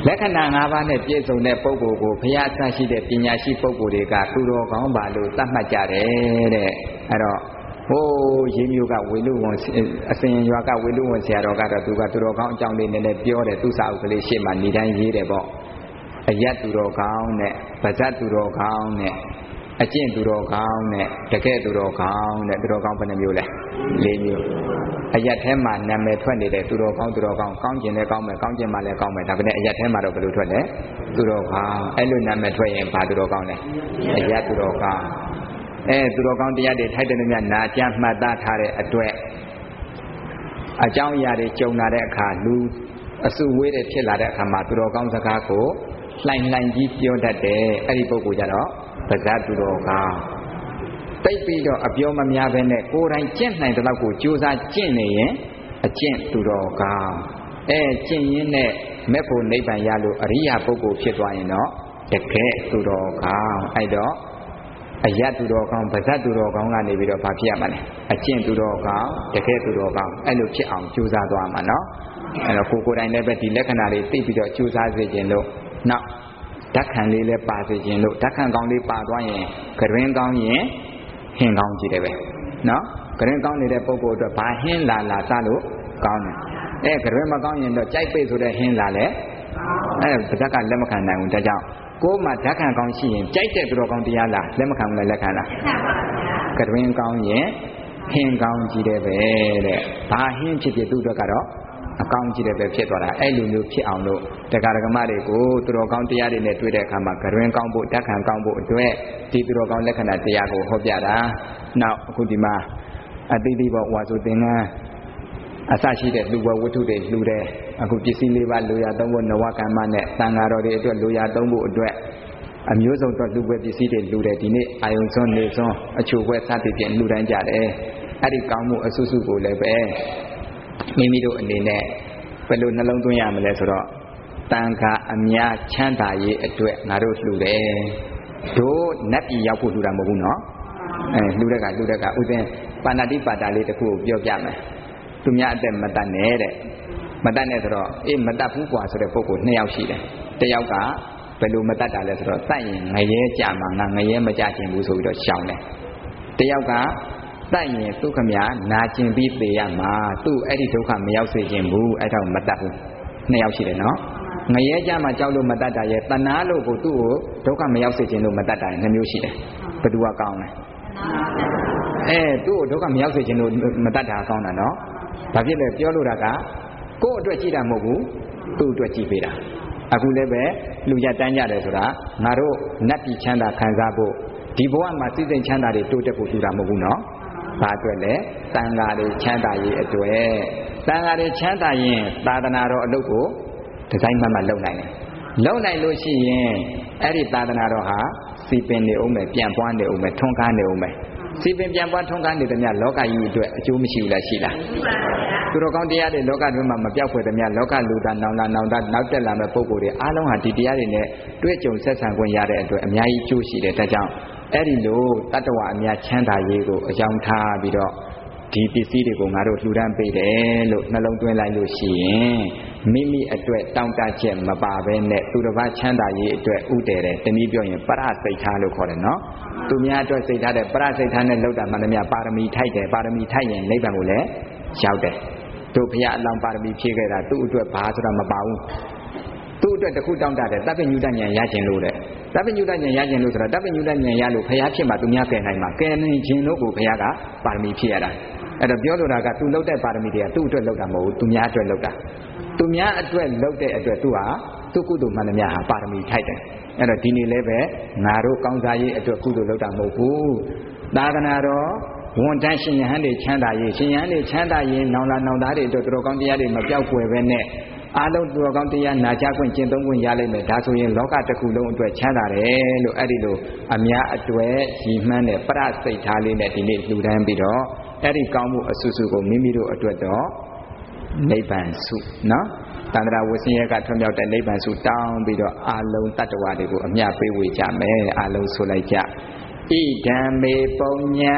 က္ခဏာ၅ပါးနဲ့ပြည့်စုံတဲ့ပုဂ္ဂိုလ်ကိုဘုရားအစရှိတဲ့ပညာရှိပုဂ္ဂိုလ်တွေကသူတော်ကောင်းပါလို့သတ်မှတ်ကြတယ်တဲ့အဲ့တော့ဟိုးရေမျိုးကဝေလူဝန်အစဉ်ရွာကဝေလူဝန်ဆရာတော်ကတော့သူကသူတော်ကောင်းအကြောင်းလေးနည်းနည်းပြောတယ်သူစာအုပ်ကလေးရှေ့မှာနေတိုင်းရေးတယ်ပေါ့အယတ်သူတော်ကောင်းနဲ့ဗဇတ်သူတော်ကောင်းနဲ့အကျင့်သူတော်ကောင်းနဲ့တကယ့်သူတော်ကောင်းနဲ့သူတော်ကောင်းဘယ်နှမျိုးလဲ၄မျိုးအယတ်ထဲမှာနာမည်ထွက်နေတဲ့သူတော်ကောင်းကောင်းကျင်လည်းကောင်းမယ်ကောင်းကျင်မှလည်းကောင်းမယ်ဒါပေမဲ့အယတ်ထဲမှာတော့ဘယ်လိုထွက်လဲသူတော်ကောင်းအဲ့လိုနာမည်ထွက်ရင်ဘာသူတော်ကောင်းလဲအယတ်သူတော်ကောင်းသူတော်ကောင်းတရားတွေထိုက်တယ်လို့များနာကြားမှတ်သားထားတဲ့အတွက်အကြောင်းအရာတွေကြုံလာတဲ့အခါလူအစုဝေးတဲ့ဖြစ်လာတဲ့အခါမှာသူတော်ကောင်းစကားကိုလှိုင်ကြီးပြောတတ်တယ်အဲ့ဒီပုဂ္ဂိုလ်ကြတော့ဗဇတ်သူတော်ကောင်းတိတ်ပြီးတော့အပြောမများပဲနဲ့ကိုယ်တိုင်ကျင့်နိုင်တဲ့လောက်ကိုကြိုးစားကျင့်နေရင်အကျင့်သူတော်ကောင်းကျင့်ရင်းနဲ့မဲ့ဖို့နိဗ္ဗာန်ရလို့အရိယာပုဂ္ဂိုလ်ဖြစ်သွားရင်တော့တကယ်သူတော်ကောင်းအဲ့တော့အယတ်သူတော်ကောင်းဗဇတ်သူတော်ကောင်းကနေပြီးတော့ဘာဖြစ်ရမှာလဲအကျင့်သူတော်ကောင်းတကယ်သူတော်ကောင်းအဲ့လိုဖြစ်အောင်ကြိုးစားသွားမှာနော်အဲ့တော့ကိုယ်တိုင်လည်းပဲဒီလက္ခဏာတွေသိပြီးတော့ကြိုးစားစေခြင်းလို့နောက်ဓာတ်ခံလေးလည်းပါစေခြင်းလို့ဓာတ်ခံကောင်းလေးပါသွားရင်ကရင်ကောင်းရင်ဟင်းကောင်းကြည့်တယ်ပဲနော်ကရင်ကောင်းနေတဲ့ပုဂ္ဂိုလ်အတွက်ဘာဟင်းလာစားလို့ကောင်းတယ်ကရင်မကောင်းရင်တော့ကြိုက်ပိတ်ဆိုတဲ့ဟင်းလာလဲဗဇက်ကလက်မခံနိုင်ဘူးဒါကြောင့်ကိုယ်မှာဓာတ်ခံကောင်းရှိရင်ကြိုက်တဲ့သူတော်ကောင်းတရားလားလက်မခံဘူးလားလက်ခံလားကရင်ကောင်းရင်ဟင်းကောင်းကြည့်တယ်ပဲတဲ့ဘာဟင်းဖြစ်သူ့အတွက်ကတော့အကောင်းကြီးတယ်ပဲဖြစ်သွားတာအဲ့လိုမျိုးဖြစ်အောင်လို့တရားဓမ္မတွေကိုသူတော်ကောင်းတရားတွေနဲ့တွေ့တဲ့အခါမှာကရင်ကောင်းဖို့ဓာတ်ခံကောင်းဖို့အတွက်ဒီသူတော်ကောင်းလက္ခဏာတရားကိုဟောပြတာနောက်အခုဒီမှာအတိတ်ဘောဝါဆိုသင်္ကန်းအစရှိတဲ့လူဘဝတ္ထုတွေလှူတယ်အခုပစ္စည်း၄ပါးလူရသုံးဖို့နဝကမ္မနဲ့သံဃာတော်တွေအတွက်လူရသုံးဖို့အတွက်အမျိုးစုံတော့လူပွဲပစ္စည်းတွေလှူတယ်ဒီနေ့အာယုံစွန်းနေစွန်းအချို့ဘွဲစသည်ဖြင့်လှူဒန်းကြတယ်အဲ့ဒီကောင်းမှုအဆုစုကိုလည်းပဲမိမိတို့အနေနဲ့ဘယ်လိုနှလုံးသွင်းရမလဲဆိုတော့တန်ခါအများချမ်းသာရေးအတွက်ငါတို့လှူတယ်တို့နတ်ပြည်ရောက်ဖို့လှူတာမဟုတ်ဘူးနော်လှူတဲ့ကဥစဉ်ပါဏာတိပါတာလေးတစ်ခုကိုပြောပြမယ်သူများအသက်မတတ်နဲ့တဲ့မတတ်နဲ့ဆိုတော့မတတ်ဘူးကွာဆိုတဲ့ပုဂ္ဂိုလ်2ယောက်ရှိတယ်တစ်ယောက်ကဘယ်လိုမတတ်တာလဲဆိုတော့တတ်ရင်ငရဲကြမှာငါငရဲမကြခြင်းဘူးဆိုပြီးတော့ရှောင်တယ်တစ်ယောက်ကတတ်ရင်ဒုက္ခများနာကျင်ပြီးသေရမှာသူ့အဲ့ဒီဒုက္ခမရောက်စေခြင်းဘူးအဲ့ဒါကိုမတတ်ဘူး2ယောက်ရှိတယ်နော်ငရဲကြမှာကြောက်လို့မတတ်တာရဲ့တဏှာလို့ကိုသူ့ကိုဒုက္ခမရောက်စေခြင်းလို့မတတ်တာ2မျိုးရှိတယ်ဘယ်သူကကောင်းလဲသူ့ကိုဒုက္ခမရောက်စေခြင်းလို့မတတ်တာကောင်းတာနော်ဘာဖြစ်လဲပြောလို့တာကကိုယ့်အတွက်ကြည့်တာမဟုတ်ဘူးသူ့အတွက်ကြည့်ပေးတာအခုလည်းပဲလူရတန်းကြတယ်ဆိုတာငါတို့နတ်ပြည်ချမ်းသာခံစားဖို့ဒီဘဝမှာစိတ်စိမ်ချမ်းသာတွေတိုးတက်ဖို့လူတာမဟုတ်ဘူးနော်ဘာအတွက်လဲသံဃာတွေချမ်းသာရေးအတွက်သံဃာတွေချမ်းသာရင်သာသနာတော်အလုပ်ကိုဒီဇိုင်းမှမှလုပ်နိုင်တယ်လုပ်နိုင်လို့ရှိရင်အဲ့ဒီသာသနာတော်ဟာစီပင်နေအောင်မယ်ပြန်ပွားနေအောင်မယ်ထွန်းကားနေအောင်မယ်စီပင်ပြန်ပွားထွန်းကားနေသည်များလောကကြီးအတွက်အကျိုးမရှိဘူးလားရှိလားသူတော်ကောင်းတရားတွေလောကတွင်းမှာမပြောက်ဖွယ်သည်များလောကလူသားနောင်လာနောက်တက်လာမဲ့ပုဂ္ဂိုလ်တွေအားလုံးဟာဒီတရားတွေနဲ့တွေ့ကြုံဆက်ဆံခွင့်ရတဲ့အတွက်အများကြီးအကျိုးရှိတယ်ဒါကြောင့်အဲ့ဒီလိုတတ္တဝအများချမ်းသာရေးကိုအကြောင်းထားပြီးတော့ဒီပစ္စည်းတွေကိုငါတို့လှူဒန်းပေးတယ်လို့နှလုံးသွင်းလိုက်လို့ရှိရင်မိမိအတွက်တောင်းတချက်မပါဘဲနဲ့သူတစ်ပါးချမ်းသာရေးအတွက်ဥတည်တယ်တနည်းပြောရင်ပရစိတ်ထားလို့ခေါ်တယ်နော်သူများအတွက်စိတ်ထားတဲ့ပရစိတ်ထားနဲ့လောက်တာမှန်သမျှပါရမီထိုက်တယ်ပါရမီထိုက်ရင်နိဗ္ဗာန်ကိုလည်းရောက်တယ်တို့ဘုရားအလောင်းပါရမီဖြည့်ခဲ့တာသူ့အတွက်ဘာဆိုတာမပါဘူးသူ့အတွက်တခုတောင်းတတယ်တပ်ပညုတဉာဏ်ရခြင်းလို့တဲ့တပ်ပညုတဉာဏ်ရခြင်းလို့ဆိုတာတပ်ပညုတဉာဏ်ရလို့ဘုရားဖြစ်မှာသူများကယ်နိုင်မှာကယ်နိုင်ခြင်းလို့ကိုဘုရားကပါရမီဖြည့်ရတာအဲ့တော့ပြောလိုတာကသူလုပ်တဲ့ပါရမီတွေကသူ့အတွက်လုပ်တာမဟုတ်ဘူးသူများအတွက်လုပ်တာသူများအတွက်လုပ်တဲ့အတွက်သူဟာသူကုသိုလ်မှန်သမျှဟာပါရမီထိုက်တယ်အဲ့တော့ဒီနေ့လည်းပဲငါတို့ကောင်းစားရေးအတွက်ကုသိုလ်လုပ်တာမဟုတ်ဘူးသာသနာတော်ဝန်တန်းရှင်ယဟန်တွေချမ်းသာရေးရှင်ယဟန်တွေချမ်းသာရေးနောင်လာနောင်သားတွေအတွက်သူတော်ကောင်းတရားတွေမပြောက်ကွယ်ပဲနဲ့အားလုံးသူတော်ကောင်းတရားနာကြခွင့်ကျင့်သုံးခွင့်ရလိမ့်မယ်ဒါဆိုရင်လောကတစ်ခုလုံးအတွက်ချမ်းသာတယ်လို့အဲ့ဒီလိုအများအတွက်ရည်မှန်းတဲ့ပရစိတ်ထားလေးနဲ့ဒီနေ့လှူဒန်းပြီးတော့အဲ့ဒီကောင်းမှုအဆုစုကိုမိမိတို့အတွက်တော့နိဗ္ဗာန်စုနော်တန္တရာဝဆင်းရဲကထွံ့မြောက်တဲ့နိဗ္ဗာန်စုတောင်းပြီးတော့အာလုံးတတ္တဝါတွေကိုအမြတ်ပေးဝေကြမယ်အာလုံးဆိုလိုက်ကြဣဒံမေပုံညာ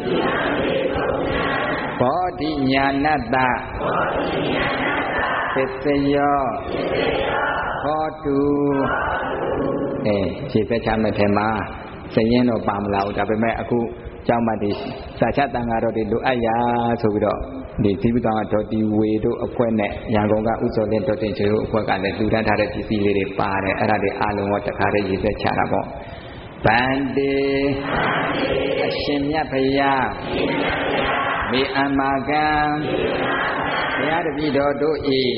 ဘောဓိညာဏတ္တသစ္စယောဟ Hotu Chisa Chama Tema Sayin or Pamla Utabe Aku Chamadi Sachatanga do Aya Sudo the Tibuta Toti Wedo Aquene Yangonga Uso Lento Quaga the Duran Tarati Pare Arade Alu Watakare is a Charabo Bande Shimya Paya Be Amagan Yada Vido do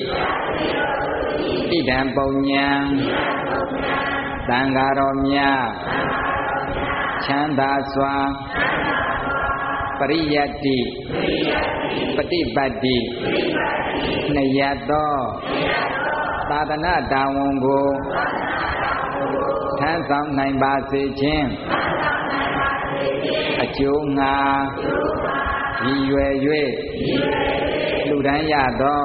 Idam Bonya Dangaromya Chanda Swa Pariyati Patibadi Nayato Tadana Dawango Tansang Naibasi Chin Achunga Yue Ludan Yado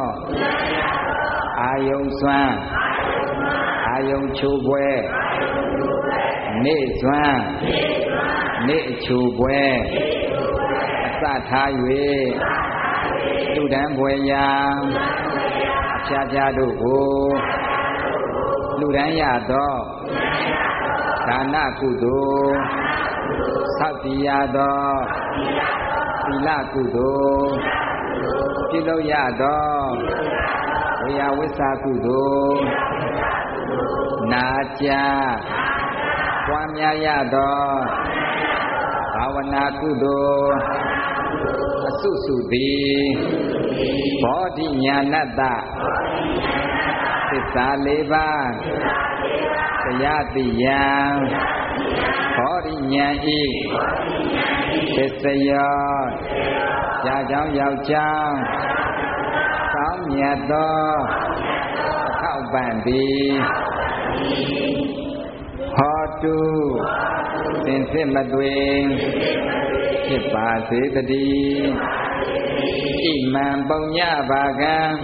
Ayong Swan Ayong Chubwe Ne Swan Ne Chubwe Sataywe Ludan Bweya Chajadugo Ludan Yado Dana Kudo Satiyado Sila Kudo Kilo Yado Oya Wisa Kudo Naja Wamya Yado Awana Kudo Asusudi Bodhi Nyanata Sisa Leva Sayati Yang Bodhi Nyai Sisaya Jajang Yao Chang Sao Nyato Khao Bandi Hotu Sinse Madwing Kipa Sitadi Iman Bonya Bagan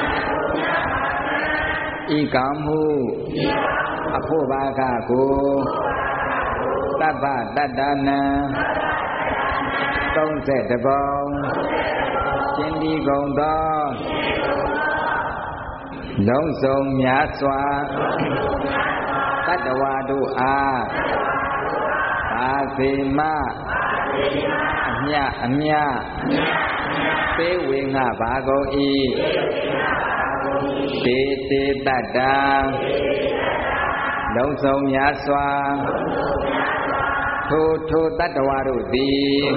Ikamu Apo Bagaku Taba Tadana Tông Sẻ Tà Bông Trên đi gồng đó Lông sông nhá xoa Tát Hoa Đu A A Sê Ma Amya Tế Huệ Ngà Bá Gô Y Tế Tế Tát Đa Lông sông nhá xoa Thu Tát Hoa Đu Đi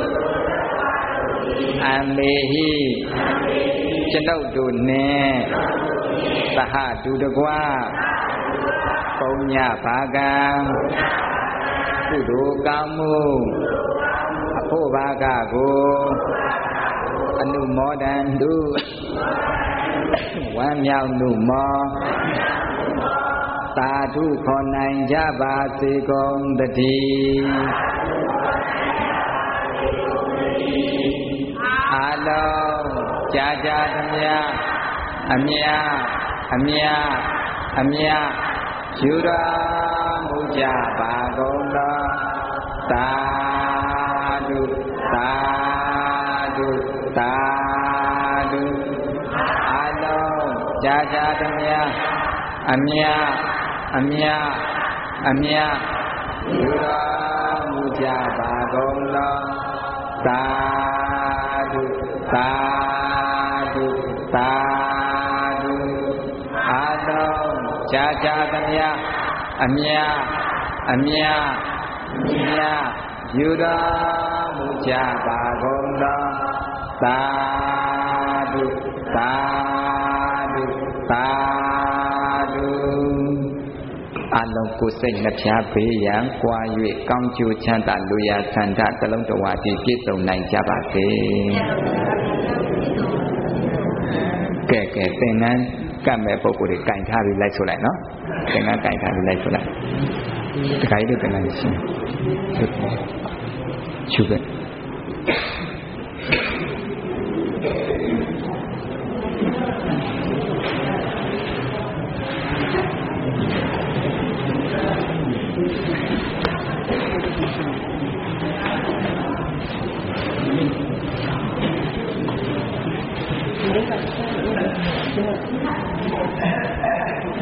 Amehi Chân đậu đủ nè Saha Đu Đa Qua Công Nhà Phá Ga Cụ Đô Cao Mù Apo Ba Ga Gô Anu Mô Đan Đu Quán Nhau Nụ Mô Ta Thu Khon Anh Gia Ba Sê Công Tà Thi Alo Cha Cha Amya Chura Muja Bagonda Tadu Alo Cha Cha Amya Chura Muja Bagonda Tadu Alo Cha Cha Amya Yuda Muja Bagonda Tadu Along cô sinh lập trả phế giảng qua duyệt công chu chan tạ lùa sanh thạ tà lông tòa thì kết tổ này cha bà thế kẻ tên ngán cả mẹ bộ của để cảnh tha vì lại số lại nó tên ngán cảnh tha vì lại số lại cái được tên ngán xin chú vậy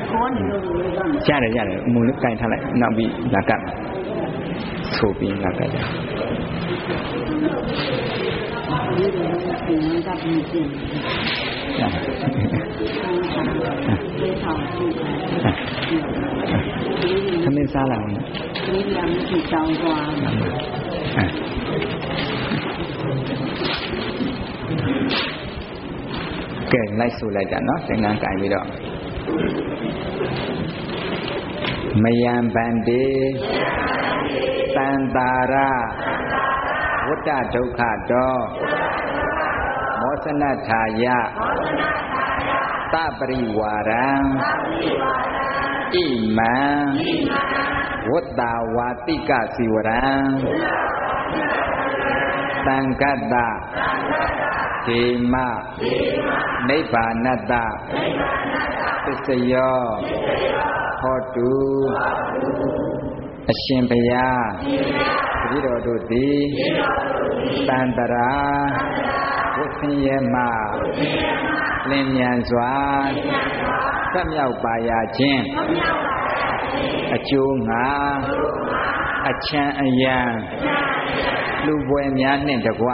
ရတယ်မူလေးကင်ထားလိုက်နောက်ပြီးလာကတ်ဆိုပြီးလာကတ်သမင်းစားလာအောင်ကဲလိုက်ဆိုလိုက်တာနော်သင်္ကန်းကင်ပြီးတော့မယံဗန္တိတန်တာရဝတ္တဒုက္ခတောမောစနထာယသပရိဝါရံဣမံဝတ္တဝါတိကစီဝရံသံဃတ္တဒေမနိဗ္ဗာနတ္တသစ္စယောဟောတုအရှင်ဘုရားတပည့်တော်တို့သည်တန်တရာဝဆင်းရဲမှလင်းမြန်စွာဆက်မြောက်ပါရခြင်းအကျိုးငါအချမ်းအယံလူပွဲများနှင့်တကွ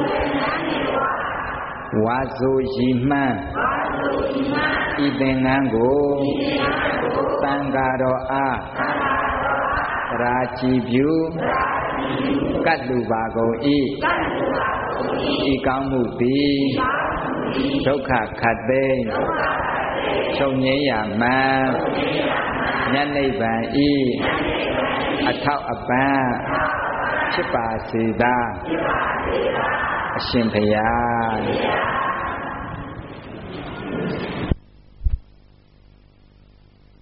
ဝါဆိုရည်မှန်းဤသင်္ကန်းကိုသံဃာတော်အားရာချီပြုကတ်လူပါကုန်ဤကောင်းမှုသည်ဒုက္ခခတ်သိမ်းချုပ်ငြိမ်းရာမှန်မြတ်နိဗ္ဗာန်ဤအထောက်အပံ့ဖြစ်ပါစေသာအရှင်ဘုရား